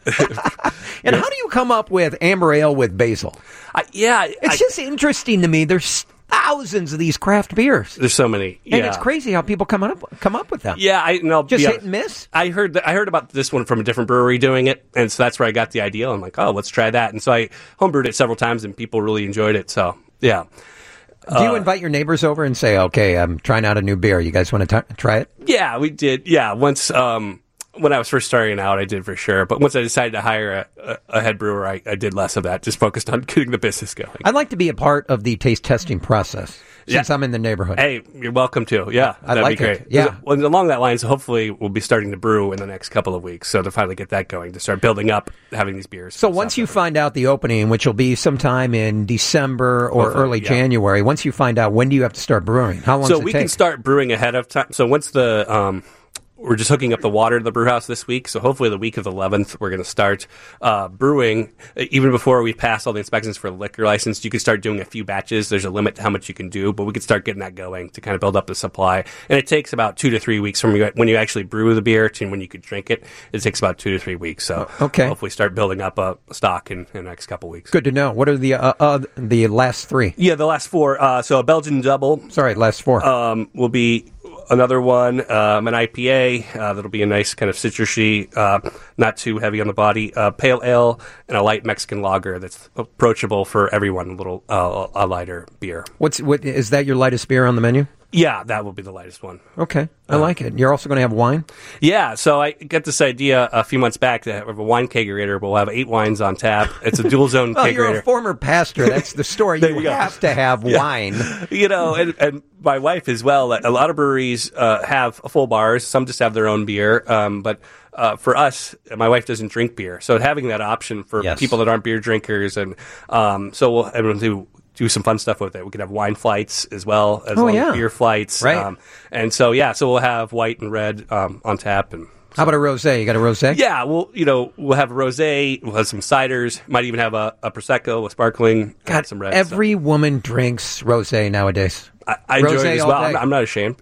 And how do you come up with amber ale with basil? I, yeah, It's I- just interesting to me. There's thousands of these craft beers, there's so many. and yeah. it's crazy how people come up come up with them. Yeah, I know. Just yeah. hit and miss. I heard that, I heard about this one from a different brewery doing it, and so that's where I got the idea. I'm like, oh, let's try that. And so I homebrewed it several times, and people really enjoyed it. So yeah. Do you invite your neighbors over and say, "Okay, I'm trying out a new beer. You guys want to try it?" Yeah, we did. Yeah, once um, when I was first starting out, I did for sure. But once I decided to hire a, a, a head brewer, I, I did less of that. Just focused on getting the business going. I'd like to be a part of the taste testing process since I'm in the neighborhood. Hey, you're welcome to. Yeah, I'd that'd like be great. it. Yeah. Well, along that line, so hopefully we'll be starting to brew in the next couple of weeks. So to finally get that going, to start building up, having these beers. So once you find out the opening, which will be sometime in December or Hopefully, early yeah. January, once you find out, when do you have to start brewing? How long So does it we take? can start brewing ahead of time. So once the um, we're just hooking up the water to the brew house this week. So hopefully the week of the eleventh, we're going to start uh, brewing. Even before we pass all the inspections for the liquor license, you can start doing a few batches. There's a limit to how much you can do, but we can start getting that going to kind of build up the supply. And it takes about two to three weeks from you, when you actually brew the beer to when you can drink it. It takes about two to three weeks. So Okay. hopefully start building up a stock in, in the next couple weeks. Good to know. What are the uh, uh, the last three? Yeah, the last four. Uh, so a Belgian double. Sorry, last four. Um, will be another one, um, an I P A uh, that'll be a nice kind of citrusy, uh, not too heavy on the body, uh, pale ale, and a light Mexican lager that's approachable for everyone. A little uh, a lighter beer. What's what is that? Your lightest beer on the menu? Yeah, that will be the lightest one. Okay, I like it. You're also going to have wine. Yeah, so I got this idea a few months back to have a wine kegerator. We'll have eight wines on tap. It's a dual zone Well, kegerator. you're a former pastor. That's the story. There you you go. have to have Yeah. wine. You know, and, and my wife as well. A lot of breweries uh, have full bars. Some just have their own beer. Um, but uh, for us, my wife doesn't drink beer, so having that option for Yes. people that aren't beer drinkers, and um, so we'll everyone do. do some fun stuff with it. We could have wine flights as well as Oh, long yeah. as beer flights. Right. Um, and so, yeah, so we'll have white and red um, on tap. And How about a rosé? You got a rosé? yeah, we'll, you know, we'll have a rosé, we'll have some ciders, might even have a, a Prosecco, a sparkling, God, and some red. every woman drinks rosé nowadays. I, I enjoy Rosé it as all well. day. I'm, I'm not ashamed.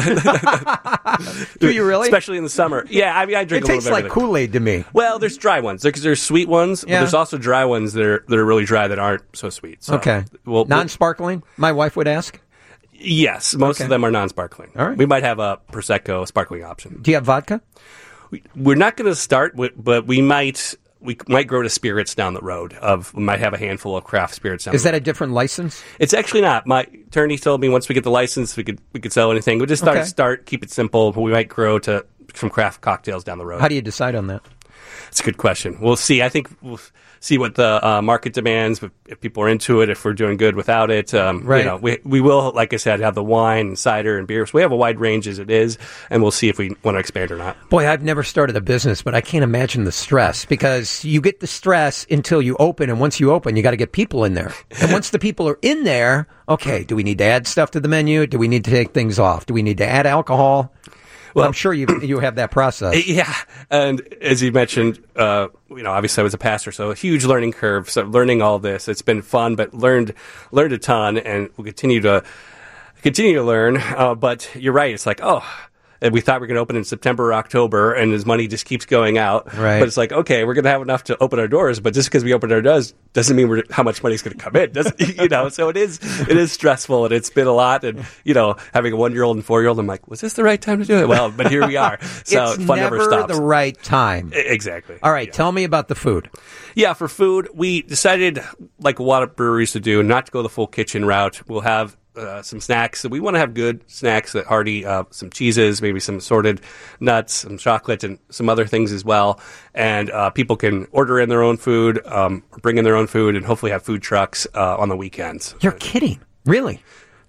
Do you really? Especially in the summer. Yeah, I mean, I drink It a little tastes bit of like everything. Kool-Aid to me. Well, there's dry ones. There's, there's sweet ones, Yeah. but there's also dry ones that are that are really dry that aren't so sweet. So Okay. We'll, we'll- Non-sparkling? My wife would ask. yes, most Okay. of them are non-sparkling. All right. We might have a Prosecco sparkling option. Do you have vodka? We, we're not going to start with, but we might we might grow to spirits down the road. Of we might have a handful of craft spirits down Is the that a different license? It's actually not. My attorney told me once we get the license, we could we could sell anything. We just start Okay. start keep it simple, but we might grow to some craft cocktails down the road. How do you decide on that? It's a good question. We'll see. I think we'll see what the uh, market demands. If, if people are into it, if we're doing good without it, um, Right. You know, we we will, like I said, have the wine and cider and beer. So we have a wide range as it is, and we'll see if we want to expand or not. Boy, I've never started a business, but I can't imagine the stress because you get the stress until you open, and once you open, you got to get people in there. And once the people are in there, okay, do we need to add stuff to the menu? Do we need to take things off? Do we need to add alcohol? Well, I'm sure you you have that process. Yeah, and as you mentioned, uh, you know, obviously I was a pastor, so a huge learning curve. So learning all this, it's been fun, but learned learned a ton, and we'll continue to continue to learn. Uh, but you're right; it's like, oh, and we thought we were going to open in September or October, and his money just keeps going out. Right. But it's like, okay, we're going to have enough to open our doors, but just because we opened our doors doesn't mean we're, how much money is going to come in. Doesn't you know? So it is it is stressful, and it's been a lot. And you know, having a one year old and four year old, I'm like, was this the right time to do it? Well, but here we are. So it's fun never never stops. the right time. E- Exactly. All right, tell me about the food. Yeah, for food, we decided, like a lot of breweries to do, not to go the full kitchen route. We'll have uh, some snacks. So we want to have good snacks that hearty, uh, some cheeses, maybe some assorted nuts, some chocolate, and some other things as well. And uh, people can order in their own food, um, bring in their own food, and hopefully have food trucks uh, on the weekends. You're kidding, really?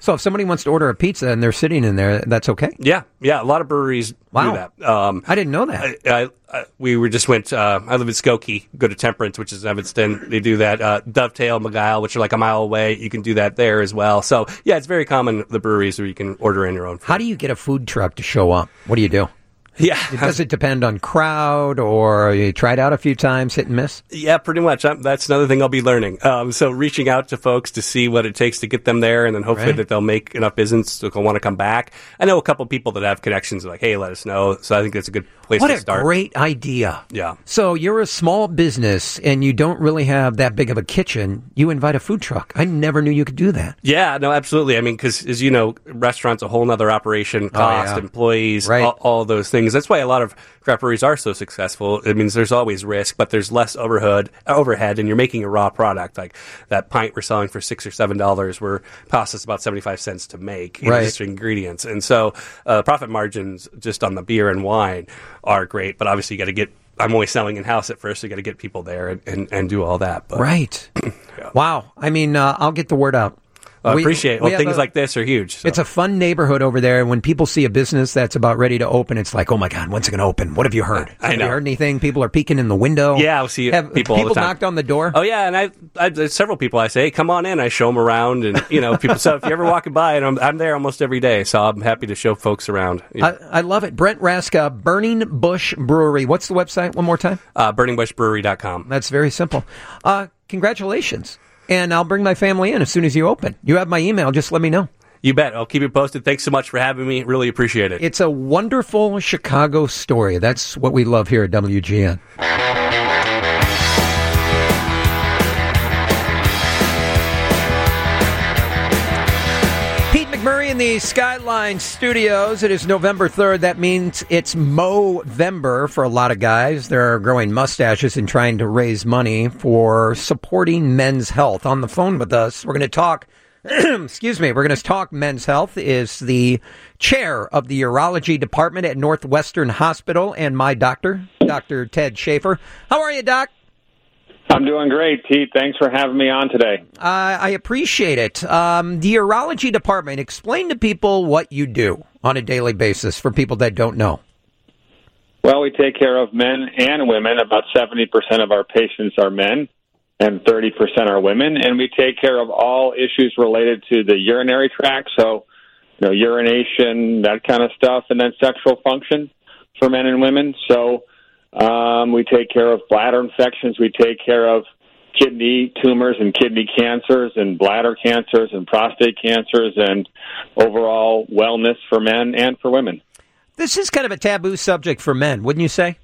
So if somebody wants to order a pizza and they're sitting in there, that's okay? Yeah, yeah. A lot of breweries wow. do that. Um, I didn't know that. I, I, I, we were just went. Uh, I live in Skokie. Go to Temperance, which is Evanston. They do that. Uh, Dovetail, Magile, which are like a mile away. You can do that there as well. So yeah, it's very common. The breweries where you can order in your own food. How do you get a food truck to show up? What do you do? Yeah. Does it depend on crowd, or you tried out a few times, hit and miss? Yeah, pretty much. I'm, that's another thing I'll be learning. Um, so reaching out to folks to see what it takes to get them there, and then hopefully right. that they'll make enough business so they'll want to come back. I know a couple people that have connections like, hey, let us know. So I think that's a good place what to start. What a great idea. Yeah. So you're a small business, and you don't really have that big of a kitchen. You invite a food truck. I never knew you could do that. Yeah, no, absolutely. I mean, because as you know, restaurants a whole other operation, cost, oh, yeah. employees, right. all, all those things. That's why a lot of craft breweries are so successful. It means there's always risk, but there's less overhead, overhead, and you're making a raw product. Like that pint we're selling for six or seven dollars, where it costs us about seventy five cents to make, right. just ingredients. And so, uh, profit margins just on the beer and wine are great. But obviously, you got to get. I'm only selling in house at first. So you got to get people there and, and, and do all that. But, right. yeah. Wow. I mean, uh, I'll get the word out. I we, appreciate it. we Well, things a, like this are huge. So. It's a fun neighborhood over there. When people see a business that's about ready to open, it's like, oh my God, when's it going to open? What have you heard? I have know. you heard anything? People are peeking in the window. Yeah, I'll see have, people. People all the time. knocked on the door. Oh yeah, and I, I there's several people I say, hey, come on in. I show them around, and you know, people. So if you're ever walking by, and I'm, I'm there almost every day, so I'm happy to show folks around. Yeah. I, I love it. Brent Raska, Burning Bush Brewery. What's the website? One more time. Uh, burning bush brewery dot com. That's very simple. Uh, congratulations, and I'll bring my family in as soon as you open. You have my email. Just let me know. You bet. I'll keep you posted. Thanks so much for having me. Really appreciate it. It's a wonderful Chicago story. That's what we love here at W G N. Pete McMurray in the Skyline Studios. It is November third. That means it's Movember for a lot of guys. They're growing mustaches and trying to raise money for supporting men's health. On the phone with us, we're going to talk Excuse me. We're going to talk men's health. Is the chair of the urology department at Northwestern Hospital and my doctor, Doctor Ted Schaefer. How are you, Doc? I'm doing great, Pete. Thanks for having me on today. Uh, I appreciate it. Um, the urology department, explain to people what you do on a daily basis for people that don't know. Well, we take care of men and women. About seventy percent of our patients are men, and thirty percent are women, and we take care of all issues related to the urinary tract, so you know, urination, that kind of stuff, and then sexual function for men and women. So um, we take care of bladder infections, we take care of kidney tumors and kidney cancers and bladder cancers and prostate cancers and overall wellness for men and for women. This is kind of a taboo subject for men, wouldn't you say?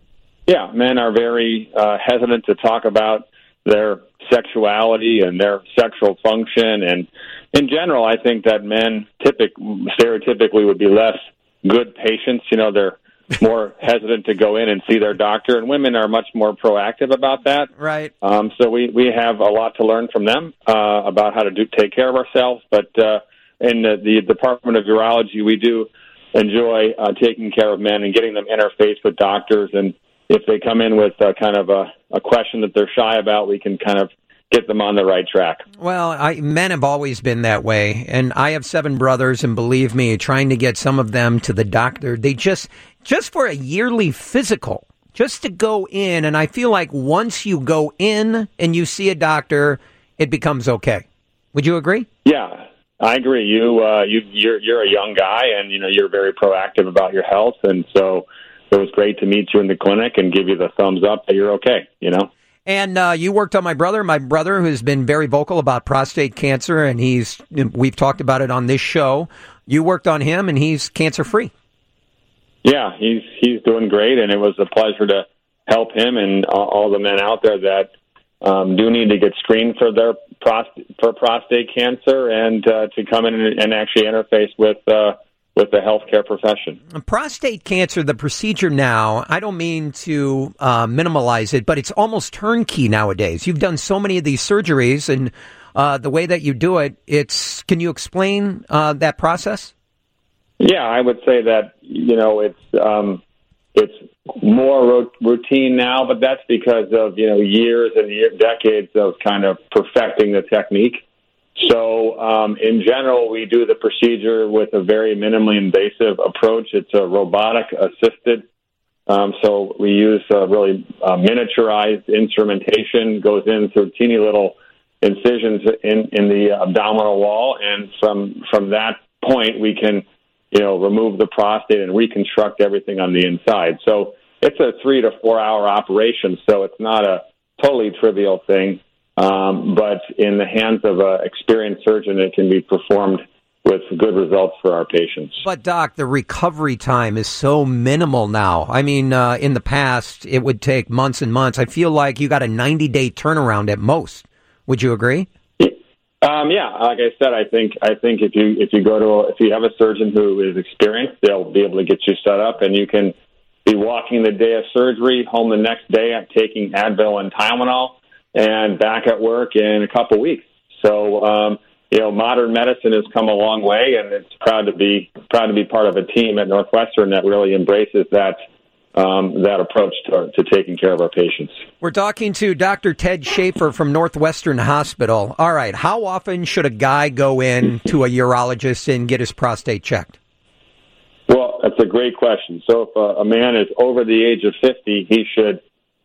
Yeah, men are very uh, hesitant to talk about their sexuality and their sexual function. And in general, I think that men typic, stereotypically would be less good patients. You know, they're more hesitant to go in and see their doctor, and women are much more proactive about that. Right. Um, so we, we have a lot to learn from them uh, about how to do take care of ourselves. But uh, in the, the Department of Urology, we do enjoy uh, taking care of men and getting them interfaced with doctors, and if they come in with a, kind of a, a question that they're shy about, we can kind of get them on the right track. Well, I, men have always been that way, and I have seven brothers, and believe me, trying to get some of them to the doctor, they just, just for a yearly physical, just to go in, and I feel like once you go in and you see a doctor, it becomes okay. Would you agree? Yeah, I agree. You, uh, you, you're, you're a young guy, and you know you're very proactive about your health, and so it was great to meet you in the clinic and give you the thumbs up that you're okay, you know? And uh, you worked on my brother, my brother who's been very vocal about prostate cancer, and he's we've talked about it on this show. You worked on him, and he's cancer-free. Yeah, he's he's doing great, and it was a pleasure to help him and all, all the men out there that um, do need to get screened for their prostate, for prostate cancer and uh, to come in and, and actually interface with uh with the healthcare profession. Prostate cancer, the procedure now, I don't mean to uh, minimalize it, but it's almost turnkey nowadays. You've done so many of these surgeries, and uh, the way that you do it, it's, can you explain uh, that process? Yeah, I would say that, you know, it's um, it's more ro- routine now, but that's because of, you know, years and year, decades of kind of perfecting the technique. So um, in general, we do the procedure with a very minimally invasive approach. It's a robotic-assisted. Um, so we use uh, really uh, miniaturized instrumentation, goes in through teeny little incisions in, in the abdominal wall, and from from that point, we can, you know, remove the prostate and reconstruct everything on the inside. So it's a three to four hour operation, so it's not a totally trivial thing. Um, but in the hands of an experienced surgeon, it can be performed with good results for our patients. But, Doc, the recovery time is so minimal now. I mean, uh, in the past, it would take months and months. I feel like you got a ninety-day turnaround at most. Would you agree? Um, yeah, like I said, I think I think if you if you go to if you have a surgeon who is experienced, they'll be able to get you set up, and you can be walking the day of surgery, home the next day, and taking Advil and Tylenol, and back at work in a couple weeks. So, um, you know, modern medicine has come a long way, and it's proud to be proud to be part of a team at Northwestern that really embraces that um, that approach to, to taking care of our patients. We're talking to Doctor Ted Schaefer from Northwestern Hospital. All right, how often should a guy go in to a urologist and get his prostate checked? Well, that's a great question. So if a, a man is over the age of fifty, he should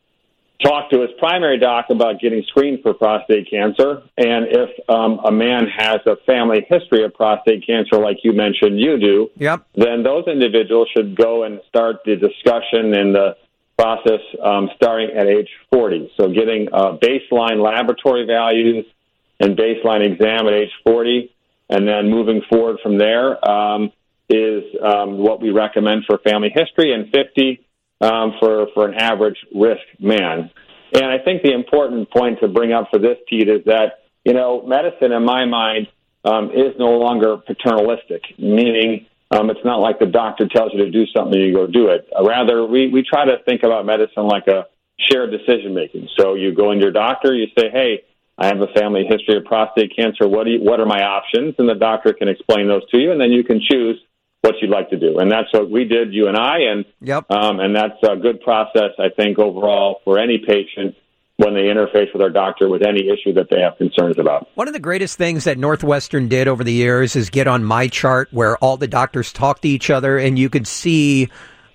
talk to his primary doc about getting screened for prostate cancer. And if um, a man has a family history of prostate cancer, like you mentioned you do, yep. then those individuals should go and start the discussion and the process um, starting at age forty. So getting uh, baseline laboratory values and baseline exam at age forty, and then moving forward from there um, is um, what we recommend for family history, and fifty Um, for, for an average risk man. And I think the important point to bring up for this, Pete, is that, you know, medicine, in my mind, um, is no longer paternalistic, meaning um, it's not like the doctor tells you to do something and you go do it. Uh, rather, we, we try to think about medicine like a shared decision-making. So you go into your doctor, you say, hey, I have a family history of prostate cancer. What do you, what are my options? And the doctor can explain those to you, and then you can choose what you'd like to do. And that's what we did, you and I, and yep. um, and that's a good process, I think, overall for any patient when they interface with our doctor with any issue that they have concerns about. One of the greatest things that Northwestern did over the years is get on MyChart, where all the doctors talk to each other, and you could see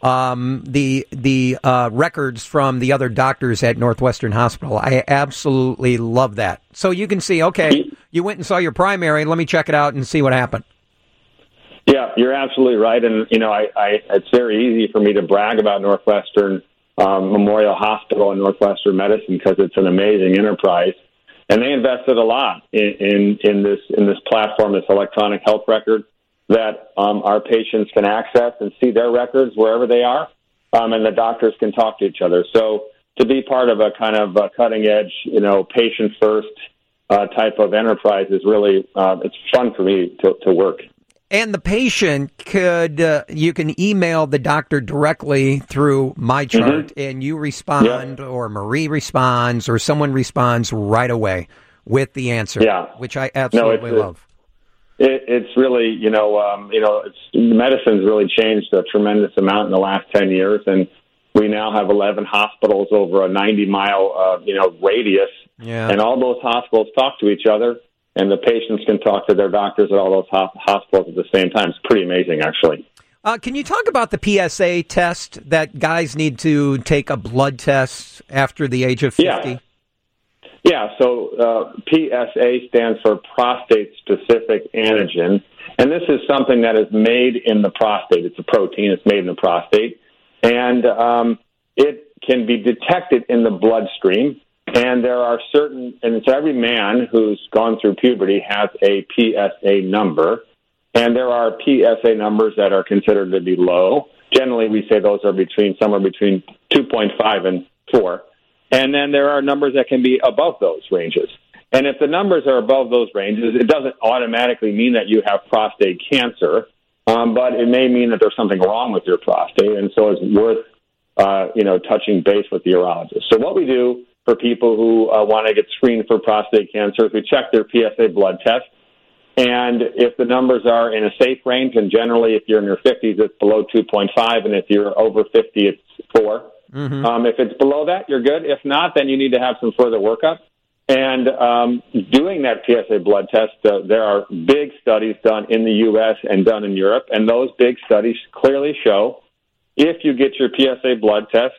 um, the the uh, records from the other doctors at Northwestern Hospital. I absolutely love that. So you can see, okay, you went and saw your primary, let me check it out and see what happened. Yeah, you're absolutely right. And, you know, I, I it's very easy for me to brag about Northwestern um, Memorial Hospital and Northwestern Medicine because it's an amazing enterprise. And they invested a lot in, in, in this in this platform, this electronic health record, that um, our patients can access and see their records wherever they are, um, and the doctors can talk to each other. So to be part of a kind of a cutting-edge, you know, patient-first uh, type of enterprise is really, uh, it's fun for me to, to work. And the patient could, uh, you can email the doctor directly through MyChart, mm-hmm. and you respond, yeah. or Marie responds, or someone responds right away with the answer, yeah. which I absolutely no, love. It, it's really, you know, um, you know, it's, medicine's really changed a tremendous amount in the last ten years, and we now have eleven hospitals over a ninety mile, uh, you know, radius, yeah. and all those hospitals talk to each other. And the patients can talk to their doctors at all those hospitals at the same time. It's pretty amazing, actually. Uh, can you talk about the P S A test that guys need to take a blood test after the age of fifty? Yeah, yeah so uh, P S A stands for prostate-specific antigen. And this is something that is made in the prostate. It's a protein. It's made in the prostate. And um, it can be detected in the bloodstream. And there are certain, and so every man who's gone through puberty has a P S A number, and there are P S A numbers that are considered to be low. Generally, we say those are between somewhere between two point five and four. And then there are numbers that can be above those ranges. And if the numbers are above those ranges, it doesn't automatically mean that you have prostate cancer, um, but it may mean that there's something wrong with your prostate, and so it's worth, uh, you know, touching base with the urologist. So what we do for people who uh, want to get screened for prostate cancer is we check their P S A blood test. And if the numbers are in a safe range, and generally if you're in your fifties, it's below two point five, and if you're over fifty, it's four. Mm-hmm. Um, if it's below that, you're good. If not, then you need to have some further workup. And um, doing that P S A blood test, uh, there are big studies done in the U S and done in Europe, and those big studies clearly show if you get your P S A blood test,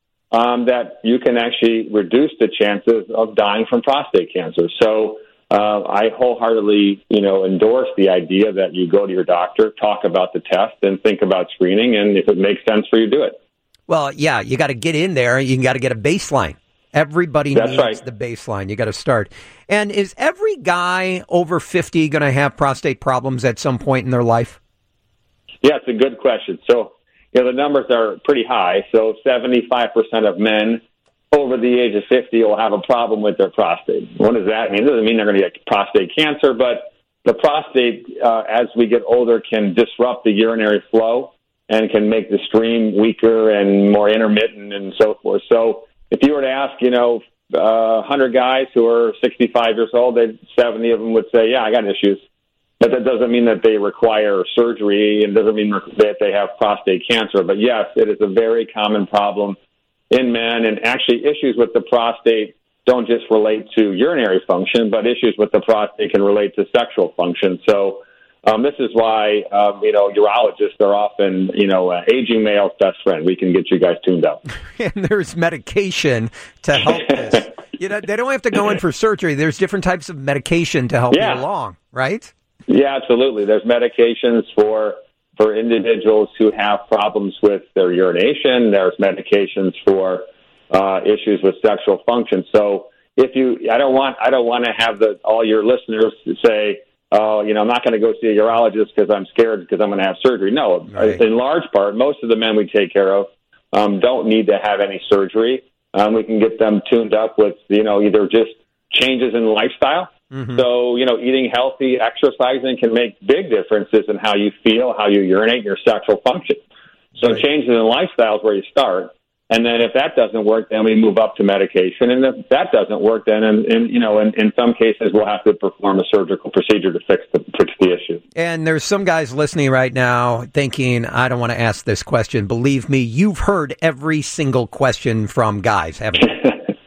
um, that you can actually reduce the chances of dying from prostate cancer. So uh, I wholeheartedly, you know, endorse the idea that you go to your doctor, talk about the test, and think about screening, and if it makes sense for you, do it. Well, yeah, you got to get in there. You got to get a baseline. Everybody That's needs right. the baseline. You got to start. And is every guy over fifty going to have prostate problems at some point in their life? Yeah, it's a good question. So, you know, the numbers are pretty high. So seventy-five percent of men over the age of fifty will have a problem with their prostate. What does that mean? It doesn't mean they're going to get prostate cancer, but the prostate, uh, as we get older, can disrupt the urinary flow and can make the stream weaker and more intermittent and so forth. So if you were to ask, you know, uh, one hundred guys who are sixty-five years old, they'd, seventy of them would say, yeah, I got issues. But that doesn't mean that they require surgery, and doesn't mean that they have prostate cancer. But yes, it is a very common problem in men, and actually issues with the prostate don't just relate to urinary function, but issues with the prostate can relate to sexual function. So um, this is why, um, you know, urologists are often, you know, uh, aging male's best friend. We can get you guys tuned up. And there's medication to help this. You know, they don't have to go in for surgery. There's different types of medication to help Yeah. you along, right? Yeah, absolutely. There's medications for for individuals who have problems with their urination. There's medications for uh, issues with sexual function. So if you, I don't want, I don't want to have the all your listeners say, oh, you know, I'm not going to go see a urologist because I'm scared because I'm going to have surgery. No, right. In large part, most of the men we take care of um, don't need to have any surgery. Um, we can get them tuned up with, you know, either just changes in lifestyle. Mm-hmm. So, you know, eating healthy, exercising can make big differences in how you feel, how you urinate, your sexual function. So right. Changes in lifestyle is where you start. And then if that doesn't work, then we move up to medication. And if that doesn't work, then, in, in, you know, in, in some cases, we'll have to perform a surgical procedure to fix the, fix the issue. And there's some guys listening right now thinking, I don't want to ask this question. Believe me, you've heard every single question from guys, haven't you?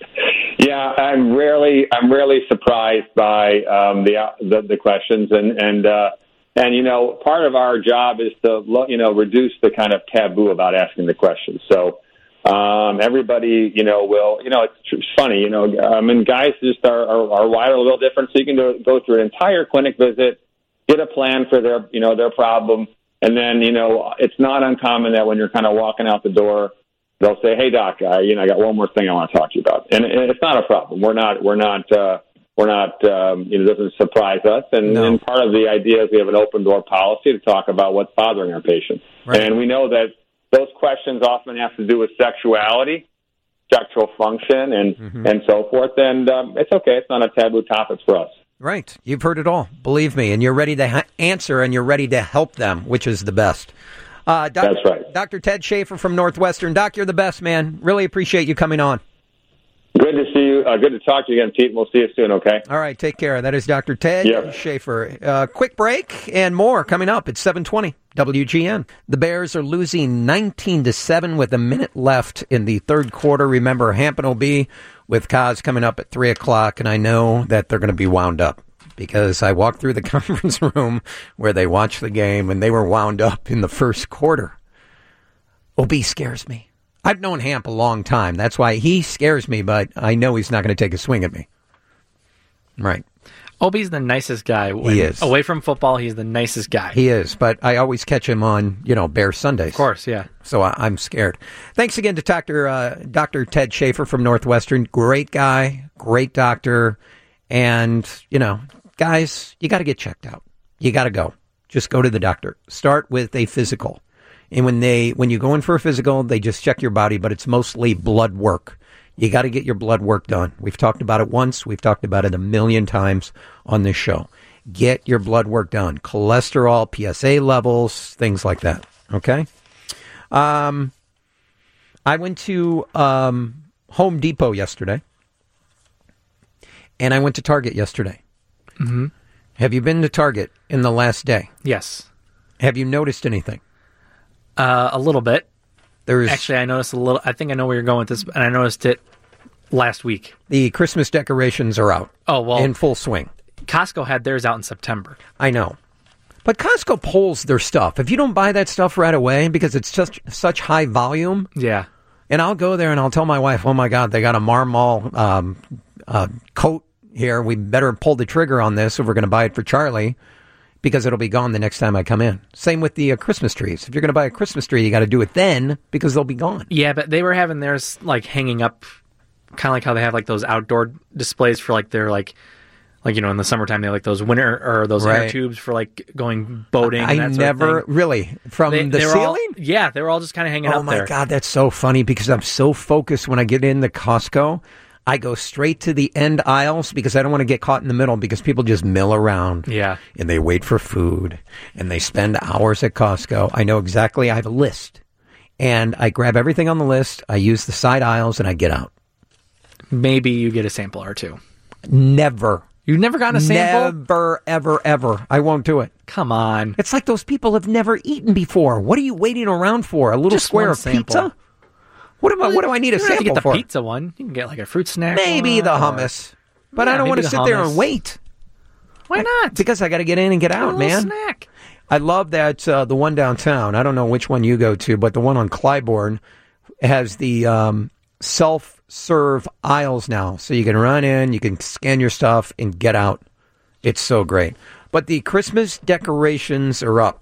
Yeah, I'm rarely I'm rarely surprised by um, the, the the questions, and and uh, and you know, part of our job is to you know reduce the kind of taboo about asking the questions. So um, everybody you know will you know it's, it's funny you know I mean guys just are, are are wired a little different, so you can do, go through an entire clinic visit, get a plan for their you know their problem, and then you know it's not uncommon that when you're kind of walking out the door, they'll say, "Hey, doc, I, you know, I got one more thing I want to talk to you about," and, and it's not a problem. We're not, we're not, uh, we're not. Um, you know, it doesn't surprise us. And, no. and part of the idea is we have an open door policy to talk about what's bothering our patients, right. And we know that those questions often have to do with sexuality, sexual function, and mm-hmm. and so forth. And um, it's okay; it's not a taboo topic for us. Right. You've heard it all. Believe me, and you're ready to ha- answer, and you're ready to help them, which is the best. Uh, Doctor That's right. Doctor Ted Schaefer from Northwestern. Doc, you're the best, man. Really appreciate you coming on. Good to see you. Uh, good to talk to you again, Pete. We'll see you soon, okay? All right, take care. That is Doctor Ted yep. Schaefer. Uh, quick break and more coming up at seven twenty W G N. The Bears are losing nineteen to seven with a minute left in the third quarter. Remember, Hampton will be with Kaz coming up at three o'clock, and I know that they're going to be wound up, because I walked through the conference room where they watched the game, and they were wound up in the first quarter. O B scares me. I've known Hamp a long time. That's why he scares me, but I know he's not going to take a swing at me. Right. O B's the nicest guy. When, he is. Away from football, he's the nicest guy. He is, but I always catch him on, you know, Bear Sundays. Of course, yeah. So I, I'm scared. Thanks again to Doctor Uh, Doctor Ted Schaefer from Northwestern. Great guy, great doctor, and, you know, guys, you got to get checked out. You got to go. Just go to the doctor. Start with a physical. And when they when you go in for a physical, they just check your body, but it's mostly blood work. You got to get your blood work done. We've talked about it once. We've talked about it a million times on this show. Get your blood work done. Cholesterol, P S A levels, things like that. Okay? Um, I went to um, Home Depot yesterday, and I went to Target yesterday. Mm-hmm. Have you been to Target in the last day? Yes. Have you noticed anything? Uh, a little bit. There's Actually, I noticed a little. I think I know where you're going with this, and I noticed it last week. The Christmas decorations are out. Oh, well. In full swing. Costco had theirs out in September. I know. But Costco pulls their stuff. If you don't buy that stuff right away because it's just such high volume. Yeah. And I'll go there and I'll tell my wife, oh, my God, they got a Marmol um, uh, coat here. We better pull the trigger on this if we're going to buy it for Charlie because it'll be gone the next time I come in. Same with the uh, Christmas trees. If you're going to buy a Christmas tree, you got to do it then because they'll be gone. Yeah, but they were having theirs like hanging up kind of like how they have like those outdoor displays for like their like, like, you know, in the summertime, they have like those winter or those right. inner tubes for like going boating. I and that sort never of thing. really from They- the they were all- ceiling. yeah, they were all just kind of hanging Oh up my there. God, that's so funny because I'm so focused when I get into Costco. I go straight to the end aisles because I don't want to get caught in the middle because people just mill around. Yeah. And they wait for food and they spend hours at Costco. I know exactly. I have a list and I grab everything on the list. I use the side aisles and I get out. Maybe you get a sample or two. Never. You've never gotten a sample? Never, ever, ever. I won't do it. Come on. It's like those people have never eaten before. What are you waiting around for? A little Just square one of sample. pizza? What am I? What do I need a You don't have to sample get the for? pizza one. You can get like a fruit snack. Maybe one, the or- hummus. But Yeah, I don't maybe want to the sit there and hummus. wait. Why not? Because I got to get in and get Get a out, little man. snack. I love that uh, the one downtown. I don't know which one you go to, but the one on Clybourne has the um, self-serve aisles now. So you can run in, you can scan your stuff, and get out. It's so great. But the Christmas decorations are up.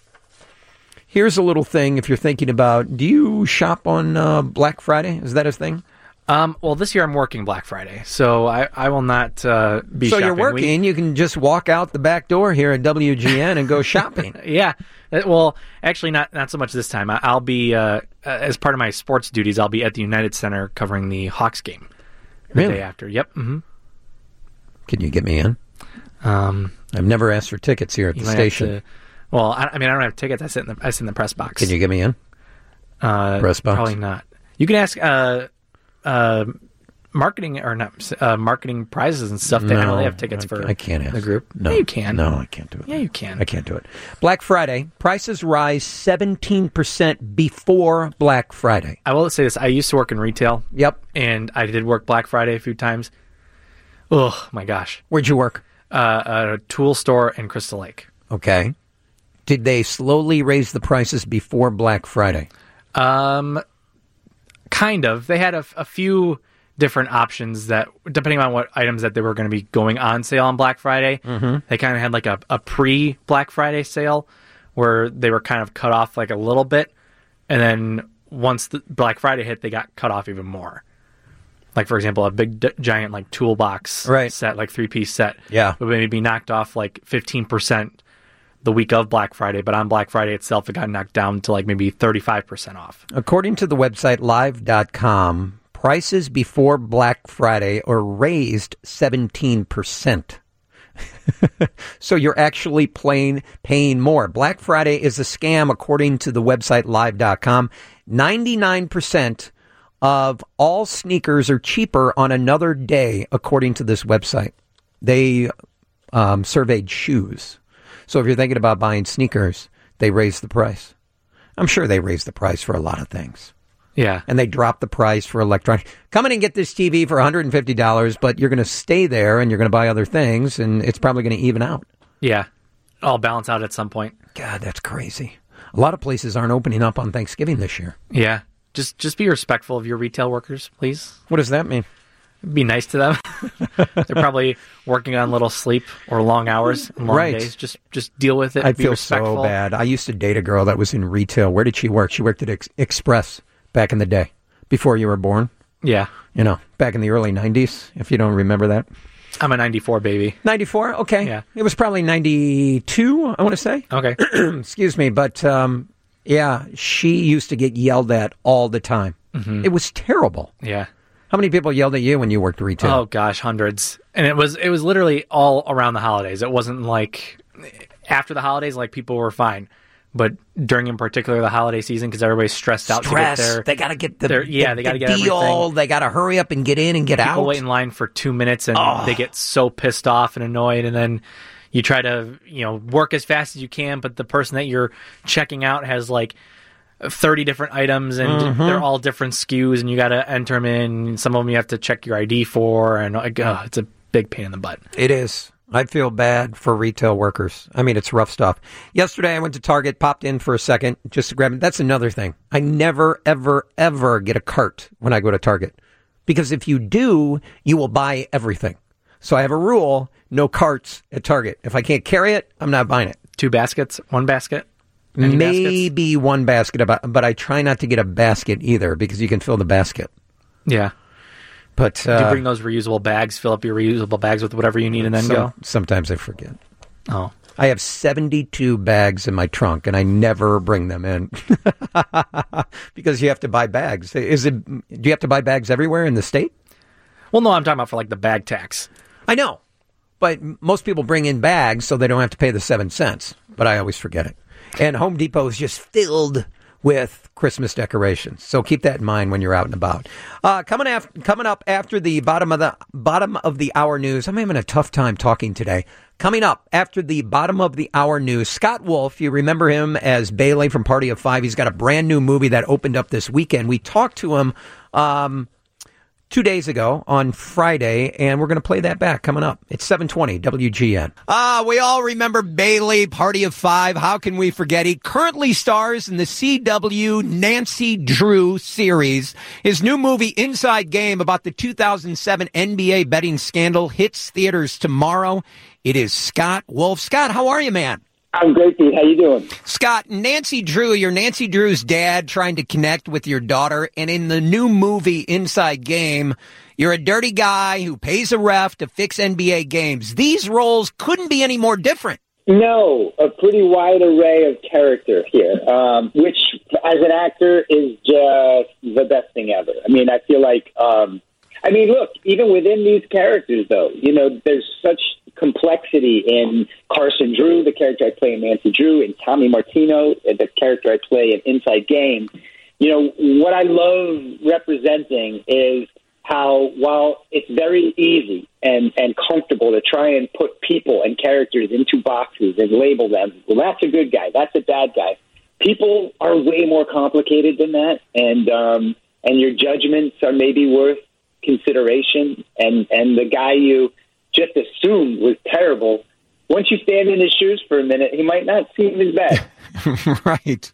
Here's a little thing if you're thinking about, do you shop on uh, Black Friday? Is that a thing? Um, well, this year I'm working Black Friday, so I, I will not uh, be so shopping. you're working, We- you can just walk out the back door here at W G N and go shopping. yeah. Uh, Well, actually, not not so much this time. I, I'll be, uh, uh, as part of my sports duties, I'll be at the United Center covering the Hawks game the Really? day after. Yep. Mm-hmm. Can you get me in? Um, I've never asked for tickets here at you the might have station. to- well, I, I mean, I don't have tickets. I sit in the I sit in the press box. Can you get me in? Uh, Press box? Probably not. You can ask uh, uh, marketing or not uh, marketing prizes and stuff. They, I know they have tickets I, for I can't ask. the group. No, Yeah, you can. No, I can't do it. Yeah, you can. I can't do it. Black Friday, prices rise seventeen percent before Black Friday. I will say this. I used to work in retail. Yep. And I did work Black Friday a few times. Oh, my gosh. Where'd you work? Uh, a tool store in Crystal Lake. Okay. Did they slowly raise the prices before Black Friday? Um, kind of. They had a, a few different options that, depending on what items that they were going to be going on sale on Black Friday, Mm-hmm. they kind of had like a, a pre-Black Friday sale where they were kind of cut off like a little bit. And then once the Black Friday hit, they got cut off even more. Like, for example, a big, d- giant, like, toolbox Right. set, like, three-piece set. Yeah. Would maybe be knocked off, like, fifteen percent the week of Black Friday. But on Black Friday itself, it got knocked down to, like, maybe thirty-five percent off. According to the website live dot com, prices before Black Friday are raised seventeen percent. So you're actually playing, paying more. Black Friday is a scam, according to the website live dot com. ninety-nine percent of all sneakers are cheaper on another day, according to this website. They um, surveyed shoes. So if you're thinking about buying sneakers, they raise the price. I'm sure they raise the price for a lot of things. Yeah. And they drop the price for electronic. Come in and get this T V for one hundred fifty dollars, but you're going to stay there and you're going to buy other things, and it's probably going to even out. Yeah. All balance out at some point. God, that's crazy. A lot of places aren't opening up on Thanksgiving this year. Yeah. Just just be respectful of your retail workers, please. What does that mean? Be nice to them. They're probably working on little sleep or long hours and long Right. days. Just just deal with it. I be feel respectful. so bad. I used to date a girl that was in retail. Where did she work? She worked at Ex- Express back in the day, before you were born. Yeah. You know, back in the early nineties, if you don't remember that. I'm a ninety-four baby. ninety-four? Okay. Yeah. It was probably ninety-two, I want to say. Okay. Excuse me, but um, yeah, she used to get yelled at all the time. Mhm. It was terrible. Yeah. How many people yelled at you when you worked retail? Oh gosh, hundreds. And it was it was literally all around the holidays. It wasn't like after the holidays, like people were fine. But during, in particular, the holiday season, because everybody's stressed out Stress. to get their... They got to get the, their yeah, the, they got to the get deal. everything. They got to hurry up and get in and get People out. People wait in line for two minutes, and Oh. they get so pissed off and annoyed, and then you try to, you know, work as fast as you can, but the person that you're checking out has, like, thirty different items, and Mm-hmm. they're all different S K Us, and you got to enter them in. Some of them you have to check your I D for, and like, oh, it's a big pain in the butt. It is. I feel bad for retail workers. I mean, it's rough stuff. Yesterday, I went to Target, popped in for a second just to grab it. That's another thing. I never, ever, ever get a cart when I go to Target. Because if you do, you will buy everything. So I have a rule, no carts at Target. If I can't carry it, I'm not buying it. Two baskets? One basket? Any Maybe baskets? one basket, about, but I try not to get a basket either because you can fill the basket. Yeah. But uh, do you bring those reusable bags, fill up your reusable bags with whatever you need, and then some, go? Sometimes I forget. Oh. I have seventy-two bags in my trunk, and I never bring them in because you have to buy bags. Is it? Do you have to buy bags everywhere in the state? Well, no, I'm talking about for like the bag tax. I know, but most people bring in bags so they don't have to pay the seven cents. But I always forget it. And Home Depot is just filled with Christmas decorations. So keep that in mind when you're out and about. Uh, coming, af- coming up after the bottom of the bottom of the hour news. I'm having a tough time talking today. Coming up after the bottom of the hour news, Scott Wolf, you remember him as Bailey from Party of Five. He's got a brand new movie that opened up this weekend. We talked to him um, two days ago on Friday, and we're going to play that back coming up. It's seven twenty W G N. Ah, we all remember Bailey, Party of Five. How can we forget? He currently stars in the C W Nancy Drew series. His new movie, Inside Game, about the two thousand seven N B A betting scandal, hits theaters tomorrow. It is Scott Wolf. Scott, how are you, man? I'm great, Pete. How you doing? Scott, Nancy Drew, you're Nancy Drew's dad trying to connect with your daughter. And in the new movie, Inside Game, you're a dirty guy who pays a ref to fix N B A games. These roles couldn't be any more different. No, a pretty wide array of character here, um, which as an actor is just the best thing ever. I mean, I feel like, um, I mean, look, even within these characters, though, you know, there's such complexity in Carson Drew, the character I play in Nancy Drew, and Tommy Martino, the character I play in Inside Game. You know, what I love representing is how, while it's very easy and, and comfortable to try and put people and characters into boxes and label them, well, that's a good guy, that's a bad guy. People are way more complicated than that, and um, and your judgments are maybe worth consideration, and, and the guy you just assumed was terrible, once you stand in his shoes for a minute, he might not seem as bad. Right.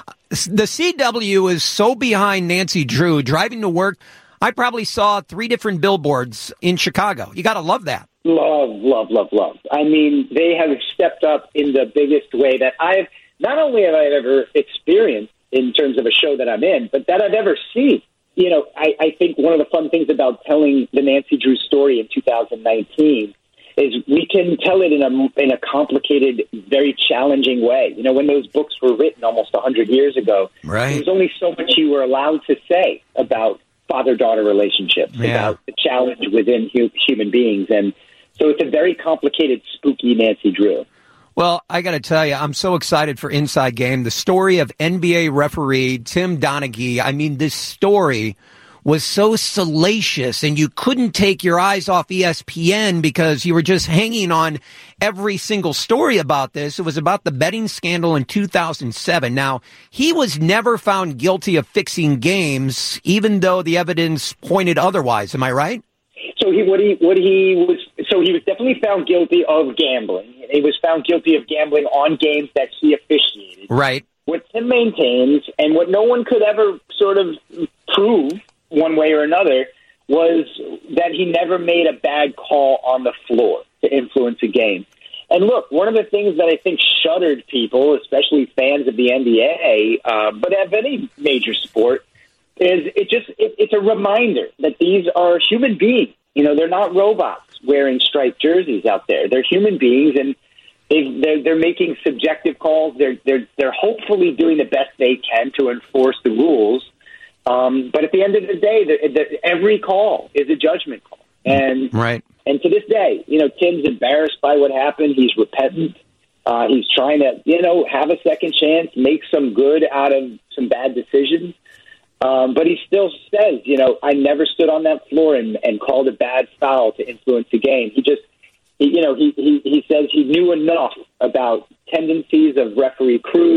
The C W is so behind Nancy Drew. Driving to work, I probably saw three different billboards in Chicago. You got to love that. Love, love, love, love. I mean, they have stepped up in the biggest way that I've, not only have I ever experienced in terms of a show that I'm in, but that I've ever seen. You know, I, I think one of the fun things about telling the Nancy Drew story in two thousand nineteen is we can tell it in a in a complicated, very challenging way. You know, when those books were written almost one hundred years ago, right, there was only so much you were allowed to say about father-daughter relationships, yeah. about the challenge within hu- human beings. And so it's a very complicated, spooky Nancy Drew. Well, I got to tell you, I'm so excited for Inside Game. The story of N B A referee Tim Donaghy. I mean, this story was so salacious, and you couldn't take your eyes off E S P N because you were just hanging on every single story about this. It was about the betting scandal in two thousand seven. Now, he was never found guilty of fixing games, even though the evidence pointed otherwise. Am I right? So he, what he, what he was, so he was definitely found guilty of gambling. He was found guilty of gambling on games that he officiated. Right. What Tim maintains, and what no one could ever sort of prove one way or another, was that he never made a bad call on the floor to influence a game. And look, one of the things that I think shuddered people, especially fans of the N B A, uh, but of any major sport, is it just it, it's a reminder that these are human beings. You know, they're not robots wearing striped jerseys out there. They're human beings, and they've, they're they're making subjective calls. They're they're they're hopefully doing the best they can to enforce the rules. Um, but at the end of the day, the, the, every call is a judgment call, and right. And to this day, you know, Tim's embarrassed by what happened. He's repentant. Uh, he's trying to, you know, have a second chance, make some good out of some bad decisions. Um, but he still says, you know, I never stood on that floor and, and called a bad foul to influence the game. He just, he, you know, he, he, he says he knew enough about tendencies of referee crews,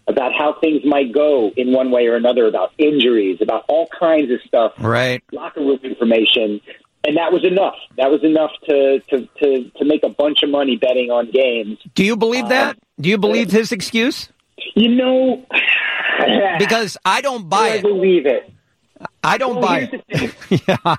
about how things might go in one way or another, about injuries, about all kinds of stuff, right? Locker room information. And that was enough. That was enough to, to, to, to make a bunch of money betting on games. Do you believe that? Do you believe his excuse? You know, because I don't buy I it. believe it. I don't well, buy it. yeah.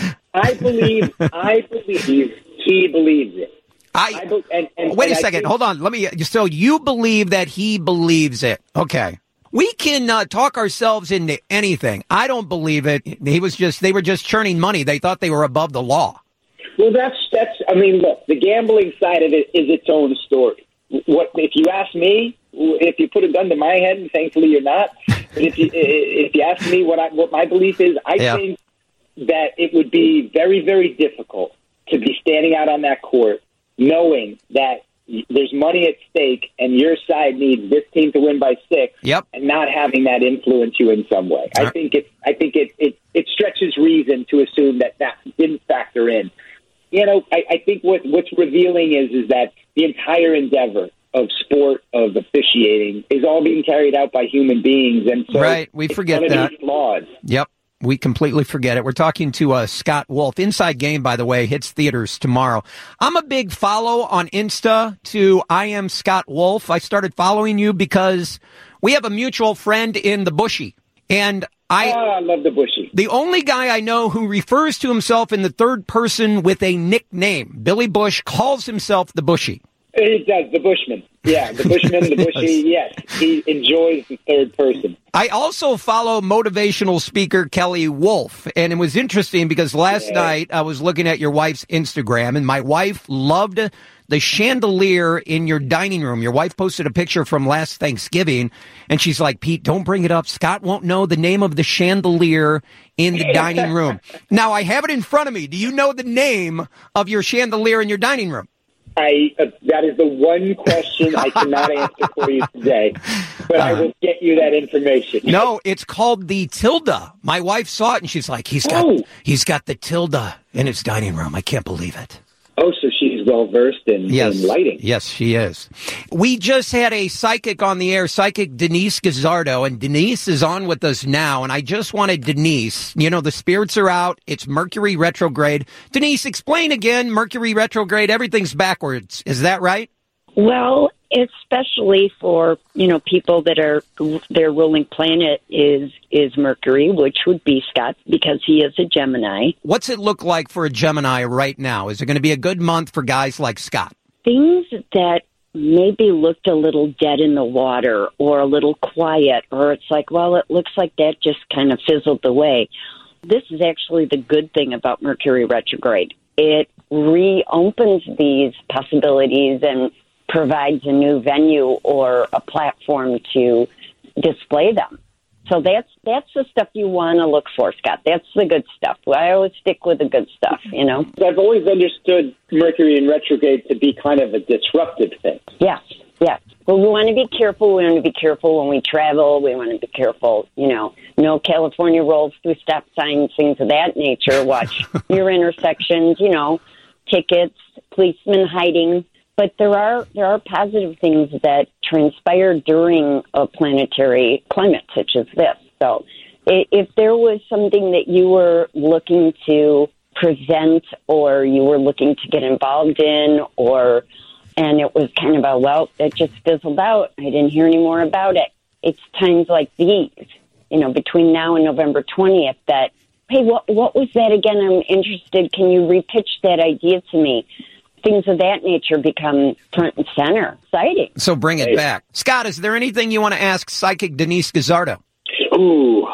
I believe. I believe he believes it. I, I be, and, and, wait and a second. think, Hold on. Let me. So you believe that he believes it? Okay. We can uh, talk ourselves into anything. I don't believe it. He was just. They were just churning money. They thought they were above the law. Well, that's that's. I mean, look, the gambling side of it is its own story. What if you ask me? If you put a gun to my head, and thankfully you're not. But if you if you ask me what I what my belief is, I yeah. think that it would be very very difficult to be standing out on that court, knowing that there's money at stake and your side needs this team to win by six, yep. and not having that influence you in some way. All I right. think it I think it, it it stretches reason to assume that that didn't factor in. You know, I, I think what what's revealing is is that the entire endeavor of sport, of officiating, is all being carried out by human beings, and so right, we forget that. Flawed. Yep, we completely forget it. We're talking to uh, Scott Wolf. Inside Game, by the way, hits theaters tomorrow. I'm a big follow on Insta to I am Scott Wolf. I started following you because we have a mutual friend in the Bushy, and I, oh, I love the Bushy. The only guy I know who refers to himself in the third person with a nickname, Billy Bush, calls himself the Bushy. He does, the Bushman. Yeah, the Bushman, the Bushy, yes. He enjoys the third person. I also follow motivational speaker Kelly Wolf, and it was interesting because last yeah. night I was looking at your wife's Instagram, and my wife loved the chandelier in your dining room. Your wife posted a picture from last Thanksgiving, and she's like, Pete, don't bring it up. Scott won't know the name of the chandelier in the dining room. Now, I have it in front of me. Do you know the name of your chandelier in your dining room? I uh, that is the one question I cannot answer for you today, but uh, I will get you that information. No, it's called the Tilda. My wife saw it and she's like, he's got oh. he's got the Tilda in his dining room. I can't believe it. Oh, so she's well versed in, yes. in lighting. Yes, she is. We just had a psychic on the air, psychic Denise Gazzardo, and Denise is on with us now. And I just wanted Denise, you know, the spirits are out. It's Mercury retrograde. Denise, explain again, Mercury retrograde, everything's backwards. Is that right? Well, especially for, you know, people that are, their ruling planet is is Mercury, which would be Scott, because he is a Gemini. What's it look like for a Gemini right now? Is it going to be a good month for guys like Scott? Things that maybe looked a little dead in the water or a little quiet, or it's like, well, it looks like that just kind of fizzled away. This is actually the good thing about Mercury retrograde. It reopens these possibilities and provides a new venue or a platform to display them. So that's that's the stuff you want to look for, Scott. That's the good stuff. I always stick with the good stuff, you know. I've always understood Mercury in retrograde to be kind of a disruptive thing. Yes, yes. Well, we want to be careful. We want to be careful when we travel. We want to be careful, you know, no California rolls through stop signs, things of that nature. Watch your intersections, you know, tickets, policemen hiding. But there are there are positive things that transpire during a planetary climate such as this. So if there was something that you were looking to present or you were looking to get involved in, or and it was kind of a, well, it just fizzled out, I didn't hear any more about it. It's times like these, you know, between now and November twentieth that, hey, what what was that again? I'm interested. Can you repitch that idea to me? Things of that nature become front and center. Exciting. So bring it back. Scott, is there anything you want to ask psychic Denise Gazzardo? Ooh.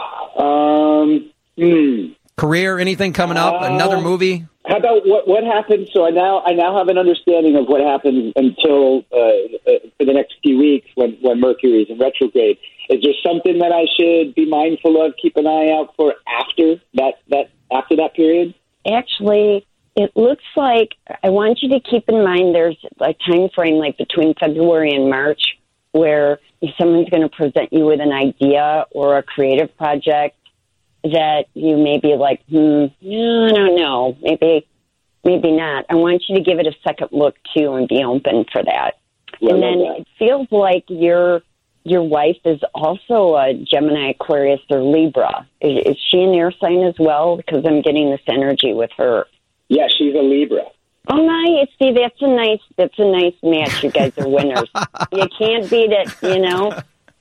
Um, hmm. Career, anything coming up? Uh, Another movie? How about what what happens? So I now I now have an understanding of what happens until uh, uh, for the next few weeks when, when Mercury is in retrograde. Is there something that I should be mindful of, keep an eye out for after that, that after that period? Actually, it looks like I want you to keep in mind there's a time frame like between February and March where someone's going to present you with an idea or a creative project that you may be like, hmm, no, I don't know, maybe, maybe not. I want you to give it a second look too and be open for that. Yeah, and then that. It feels like you're your wife is also a Gemini, Aquarius, or Libra. Is, is she an air sign as well? Because I'm getting this energy with her. Yeah, she's a Libra. Oh, nice. See, that's a nice, that's a nice match. You guys are winners. You can't beat it, you know?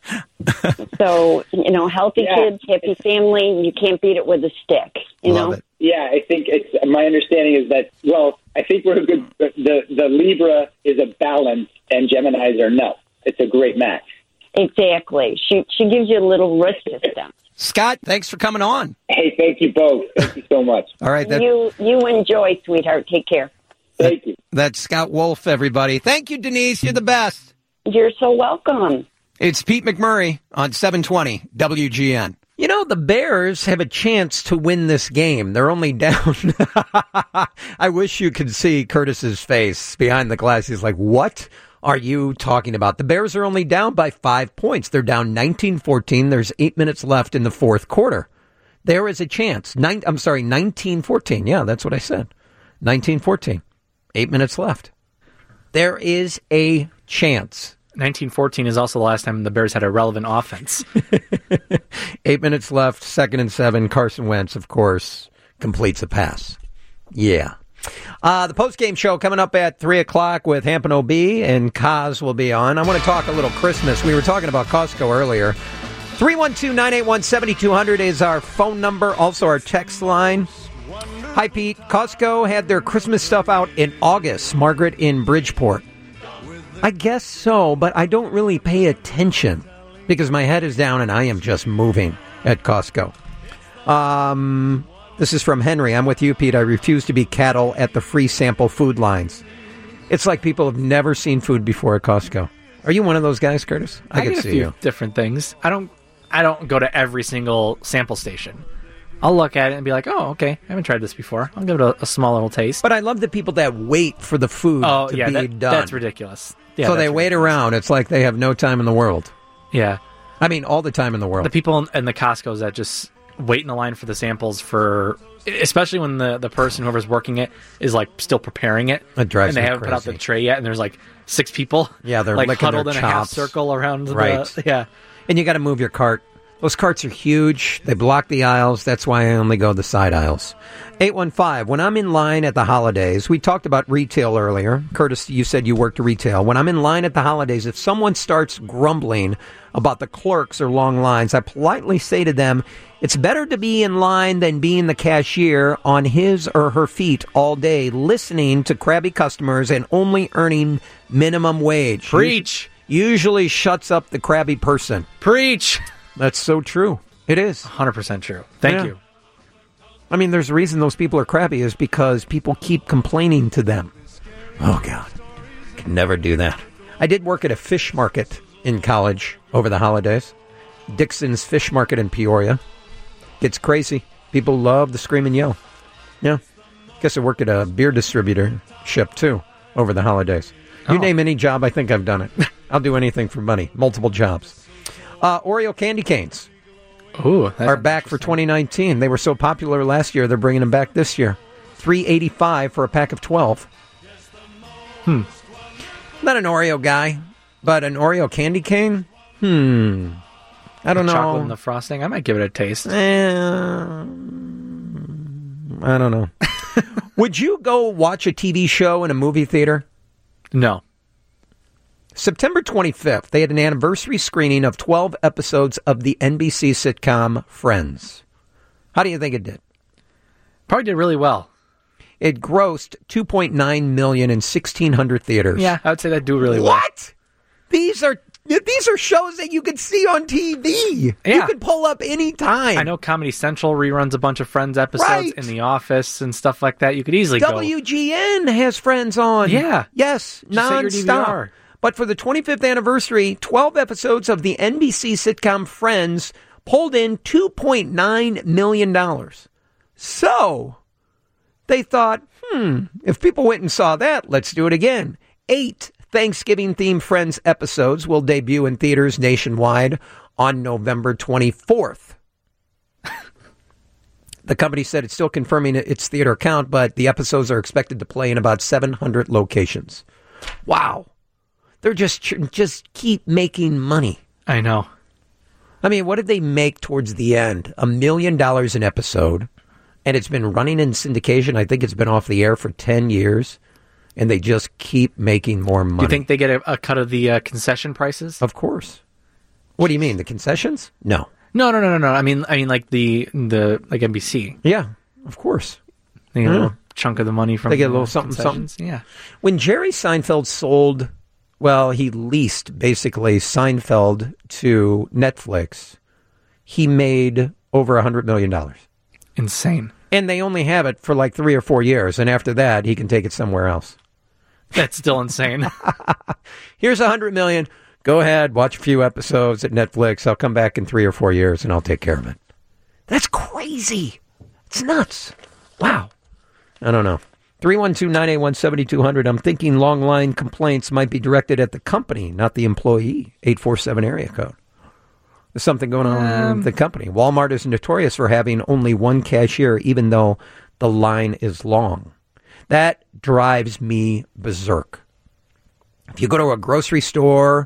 So, you know, healthy Yeah. kids, happy family, you can't beat it with a stick, you Love know? it. Yeah, I think it's my understanding is that, well, I think we're a good, the, the Libra is a balance and Geminis are no. It's a great match. Exactly. She she gives you a little root system. Scott, thanks for coming on. Hey, thank you both. Thank you so much. All right. That, You you enjoy, sweetheart. Take care. Thank you. that's Scott Wolf, everybody. Thank you, Denise. You're the best. You're so welcome. It's Pete McMurray on seven twenty W G N. You know, the Bears have a chance to win this game. They're only down. I wish you could see Curtis's face behind the glass. He's like, what are you talking about? The Bears are only down by five points. They're down nineteen fourteen. There's eight minutes left in the fourth quarter. There is a chance. Nine, I'm sorry, nineteen fourteen. Yeah, that's what I said. nineteen fourteen. Eight minutes left. There is a chance. nineteen fourteen is also the last time the Bears had a relevant offense. Eight minutes left, second and seven. Carson Wentz, of course, completes a pass. Yeah. Uh, the post-game show coming up at three o'clock with Hampton O B, and Kaz will be on. I want to talk a little Christmas. We were talking about Costco earlier. three one two, nine eight one, seven two zero zero is our phone number, also our text line. Hi, Pete. Costco had their Christmas stuff out in August. Margaret in Bridgeport. I guess so, but I don't really pay attention because my head is down and I am just moving at Costco. Um, this is from Henry. I'm with you, Pete. I refuse to be cattle at the free sample food lines. It's like people have never seen food before at Costco. Are you one of those guys, Curtis? I, I could get a see few you. different things. I don't. I don't go to every single sample station. I'll look at it and be like, oh, okay, I haven't tried this before. I'll give it a, a small little taste. But I love the people that wait for the food oh, to yeah, be that, done. That's ridiculous. Yeah, so that's they wait ridiculous. around. It's like they have no time in the world. Yeah. I mean, all the time in the world. The people in, in the Costco's that just wait in the line for the samples for, especially when the, the person, whoever's working it, is like still preparing it. It drives And they me haven't put out crazy. the tray yet, and there's like six people. Yeah, they're like licking huddled their in a half chops. circle around Right. the. Yeah. And you got to move your cart. Those carts are huge. They block the aisles. That's why I only go the side aisles. eight one five, when I'm in line at the holidays, we talked about retail earlier. Curtis, you said you worked retail. When I'm in line at the holidays, if someone starts grumbling about the clerks or long lines, I politely say to them, it's better to be in line than being the cashier on his or her feet all day, listening to crabby customers and only earning minimum wage. Preach. Usually shuts up the crabby person. Preach. That's so true. It is. one hundred percent true. Thank Yeah. you. I mean, there's a reason those people are crabby is because people keep complaining to them. Oh, God. Can never do that. I did work at a fish market in college over the holidays. Dixon's Fish Market in Peoria. Gets crazy. People love to scream and yell. Yeah. Guess I worked at a beer distributorship, too, over the holidays. You Oh. name any job, I think I've done it. I'll do anything for money. Multiple jobs. Uh, Oreo candy canes Ooh, are back for twenty nineteen. They were so popular last year, they're bringing them back this year. three eighty-five for a pack of twelve. Hmm. Not an Oreo guy, but an Oreo candy cane? Hmm. I don't the know. Chocolate and the frosting. I might give it a taste. Eh, I don't know. Would you go watch a T V show in a movie theater? No. September twenty-fifth, they had an anniversary screening of twelve episodes of the N B C sitcom Friends. How do you think it did? Probably did really well. It grossed two point nine million dollars in sixteen hundred theaters. Yeah, I would say that do really well. What? These are these are shows that you could see on T V. Yeah. You could pull up any time. I know Comedy Central reruns a bunch of Friends episodes Right. in The Office and stuff like that. You could easily W G N has Friends on. Yeah. Yes, Just set your D V R. nonstop. But for the twenty-fifth anniversary, twelve episodes of the N B C sitcom Friends pulled in two point nine million dollars. So they thought, hmm, if people went and saw that, let's do it again. Eight Thanksgiving-themed Friends episodes will debut in theaters nationwide on November twenty-fourth. The company said it's still confirming its theater count, but the episodes are expected to play in about seven hundred locations. Wow. They're just just keep making money. I know. I mean, what did they make towards the end? A million dollars an episode, and it's been running in syndication. I think it's been off the air for ten years, and they just keep making more money. Do you think they get a, a cut of the uh, concession prices? Of course. What do you mean, the concessions? No. No, no, no, no, no. I mean, I mean, like the the like N B C. Yeah, of course. They get Mm. a little chunk of the money from They get a little the something, something. concessions. Yeah. When Jerry Seinfeld sold, well, he leased basically Seinfeld to Netflix, he made over one hundred million dollars. Insane. And they only have it for like three or four years, and after that, he can take it somewhere else. That's still insane. Here's one hundred million dollars. Go ahead, watch a few episodes at Netflix. I'll come back in three or four years, and I'll take care of it. That's crazy. It's nuts. Wow. I don't know. three one two, nine eight one, seven two zero zero. I'm thinking long line complaints might be directed at the company, not the employee. eight four seven area code. There's something going on Um, with the company. Walmart is notorious for having only one cashier, even though the line is long. That drives me berserk. If you go to a grocery store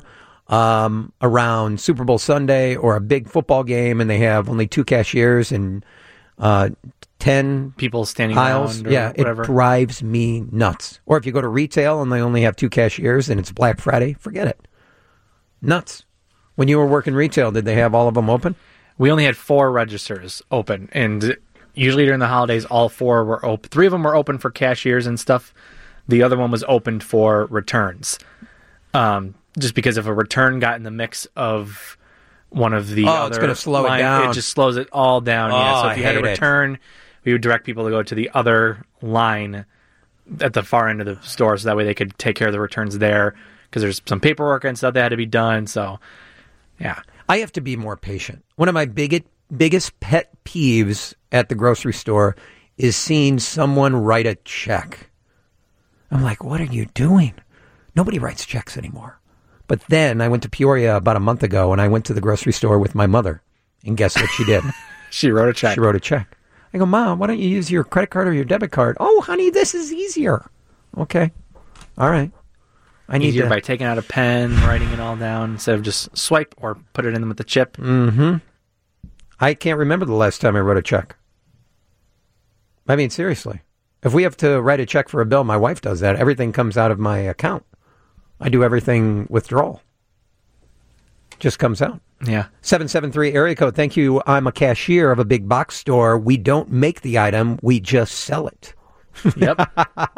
um, around Super Bowl Sunday or a big football game and they have only two cashiers and uh, ten people standing aisles, around or yeah, whatever. it drives me nuts. Or if you go to retail and they only have two cashiers and it's Black Friday, forget it. Nuts. When you were working retail, did they have all of them open? We only had four registers open, and usually during the holidays, all four were open. Three of them were open for cashiers and stuff. The other one was opened for returns. Um, just because if a return got in the mix of one of the Oh, other it's gonna slow it line, down. it just slows it all down. Oh, yeah. So if I you had a hate it. return, we would direct people to go to the other line at the far end of the store, so that way they could take care of the returns there, because there's some paperwork and stuff that had to be done. So, yeah. I have to be more patient. One of my biggest biggest pet peeves at the grocery store is seeing someone write a check. I'm like, what are you doing? Nobody writes checks anymore. But then I went to Peoria about a month ago, and I went to the grocery store with my mother, and guess what she did? She wrote a check. She wrote a check. I go, Mom, why don't you use your credit card or your debit card? Oh, honey, this is easier. Okay. All right. I need Easier to... by taking out a pen, writing it all down, instead of just swipe or put it in with the chip. Mm-hmm. I can't remember the last time I wrote a check. I mean, seriously. If we have to write a check for a bill, my wife does that. Everything comes out of my account. I do everything withdrawal. Just comes out. Yeah. seven seven three area code. Thank you. I'm a cashier of a big box store. We don't make the item. We just sell it. Yep.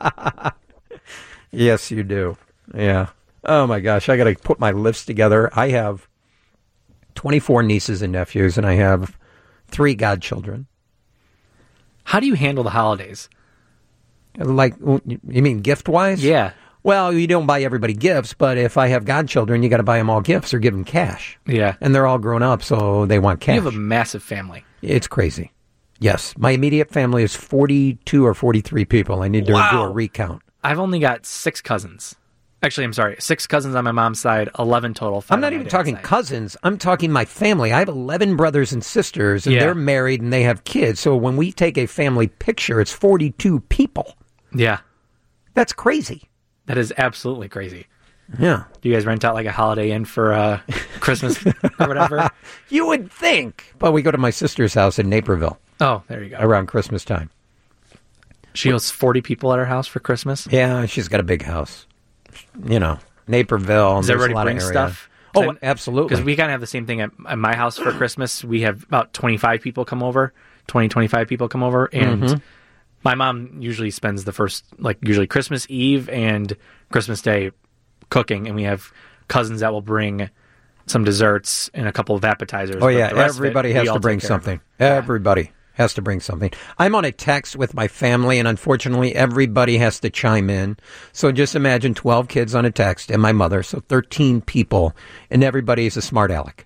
Yes, you do. Yeah. Oh, my gosh. I got to put my list together. I have twenty-four nieces and nephews, and I have three godchildren. How do you handle the holidays? Like, you mean gift-wise? Yeah. Well, you don't buy everybody gifts, but if I have godchildren, you got to buy them all gifts or give them cash. Yeah. And they're all grown up, so they want cash. You have a massive family. It's crazy. Yes. My immediate family is forty-two or forty-three people. I need to Wow. do a recount. I've only got six cousins. Actually, I'm sorry, six cousins on my mom's side, eleven total. Five I'm not on my even dad's talking side. cousins. I'm talking my family. I have eleven brothers and sisters, and Yeah. they're married and they have kids. So when we take a family picture, it's forty-two people. Yeah. That's crazy. That is absolutely crazy. Yeah. Do you guys rent out like a Holiday Inn for uh, Christmas or whatever? You would think. But we go to my sister's house in Naperville. Oh, there you go. Around Christmas time. She hosts forty people at her house for Christmas? Yeah, she's got a big house. You know, Naperville. Does there's everybody a lot bring of area. stuff? Oh, absolutely. Because we kind of have the same thing at, at my house for Christmas. We have about twenty-five people come over, twenty, twenty-five people come over, and Mhm. my mom usually spends the first, like usually Christmas Eve and Christmas Day cooking, and we have cousins that will bring some desserts and a couple of appetizers. Oh, but yeah, the rest of it, everybody we has all to bring take care of. something. Everybody has to bring something. I'm on a text with my family, and unfortunately, everybody has to chime in. So just imagine twelve kids on a text and my mother, so thirteen people, and everybody's a smart aleck.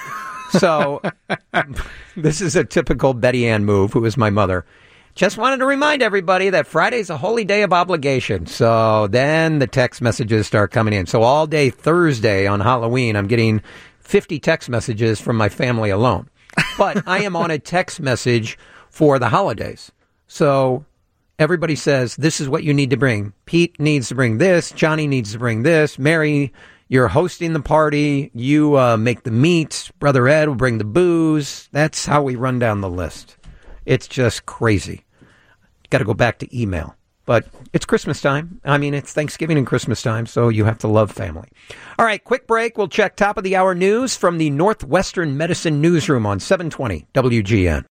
So this is a typical Betty Ann move, who is my mother. Just wanted to remind everybody that Friday's a holy day of obligation. So then the text messages start coming in. So all day Thursday on Halloween, I'm getting fifty text messages from my family alone. But I am on a text message for the holidays. So everybody says, this is what you need to bring. Pete needs to bring this. Johnny needs to bring this. Mary You're hosting the party. You uh, make the meat. Brother Ed will bring the booze. That's how we run down the list. It's just crazy. Got to go back to email. But it's Christmas time. I mean, it's Thanksgiving and Christmas time, so you have to love family. All right, quick break. We'll check top of the hour news from the Northwestern Medicine Newsroom on seven twenty W G N.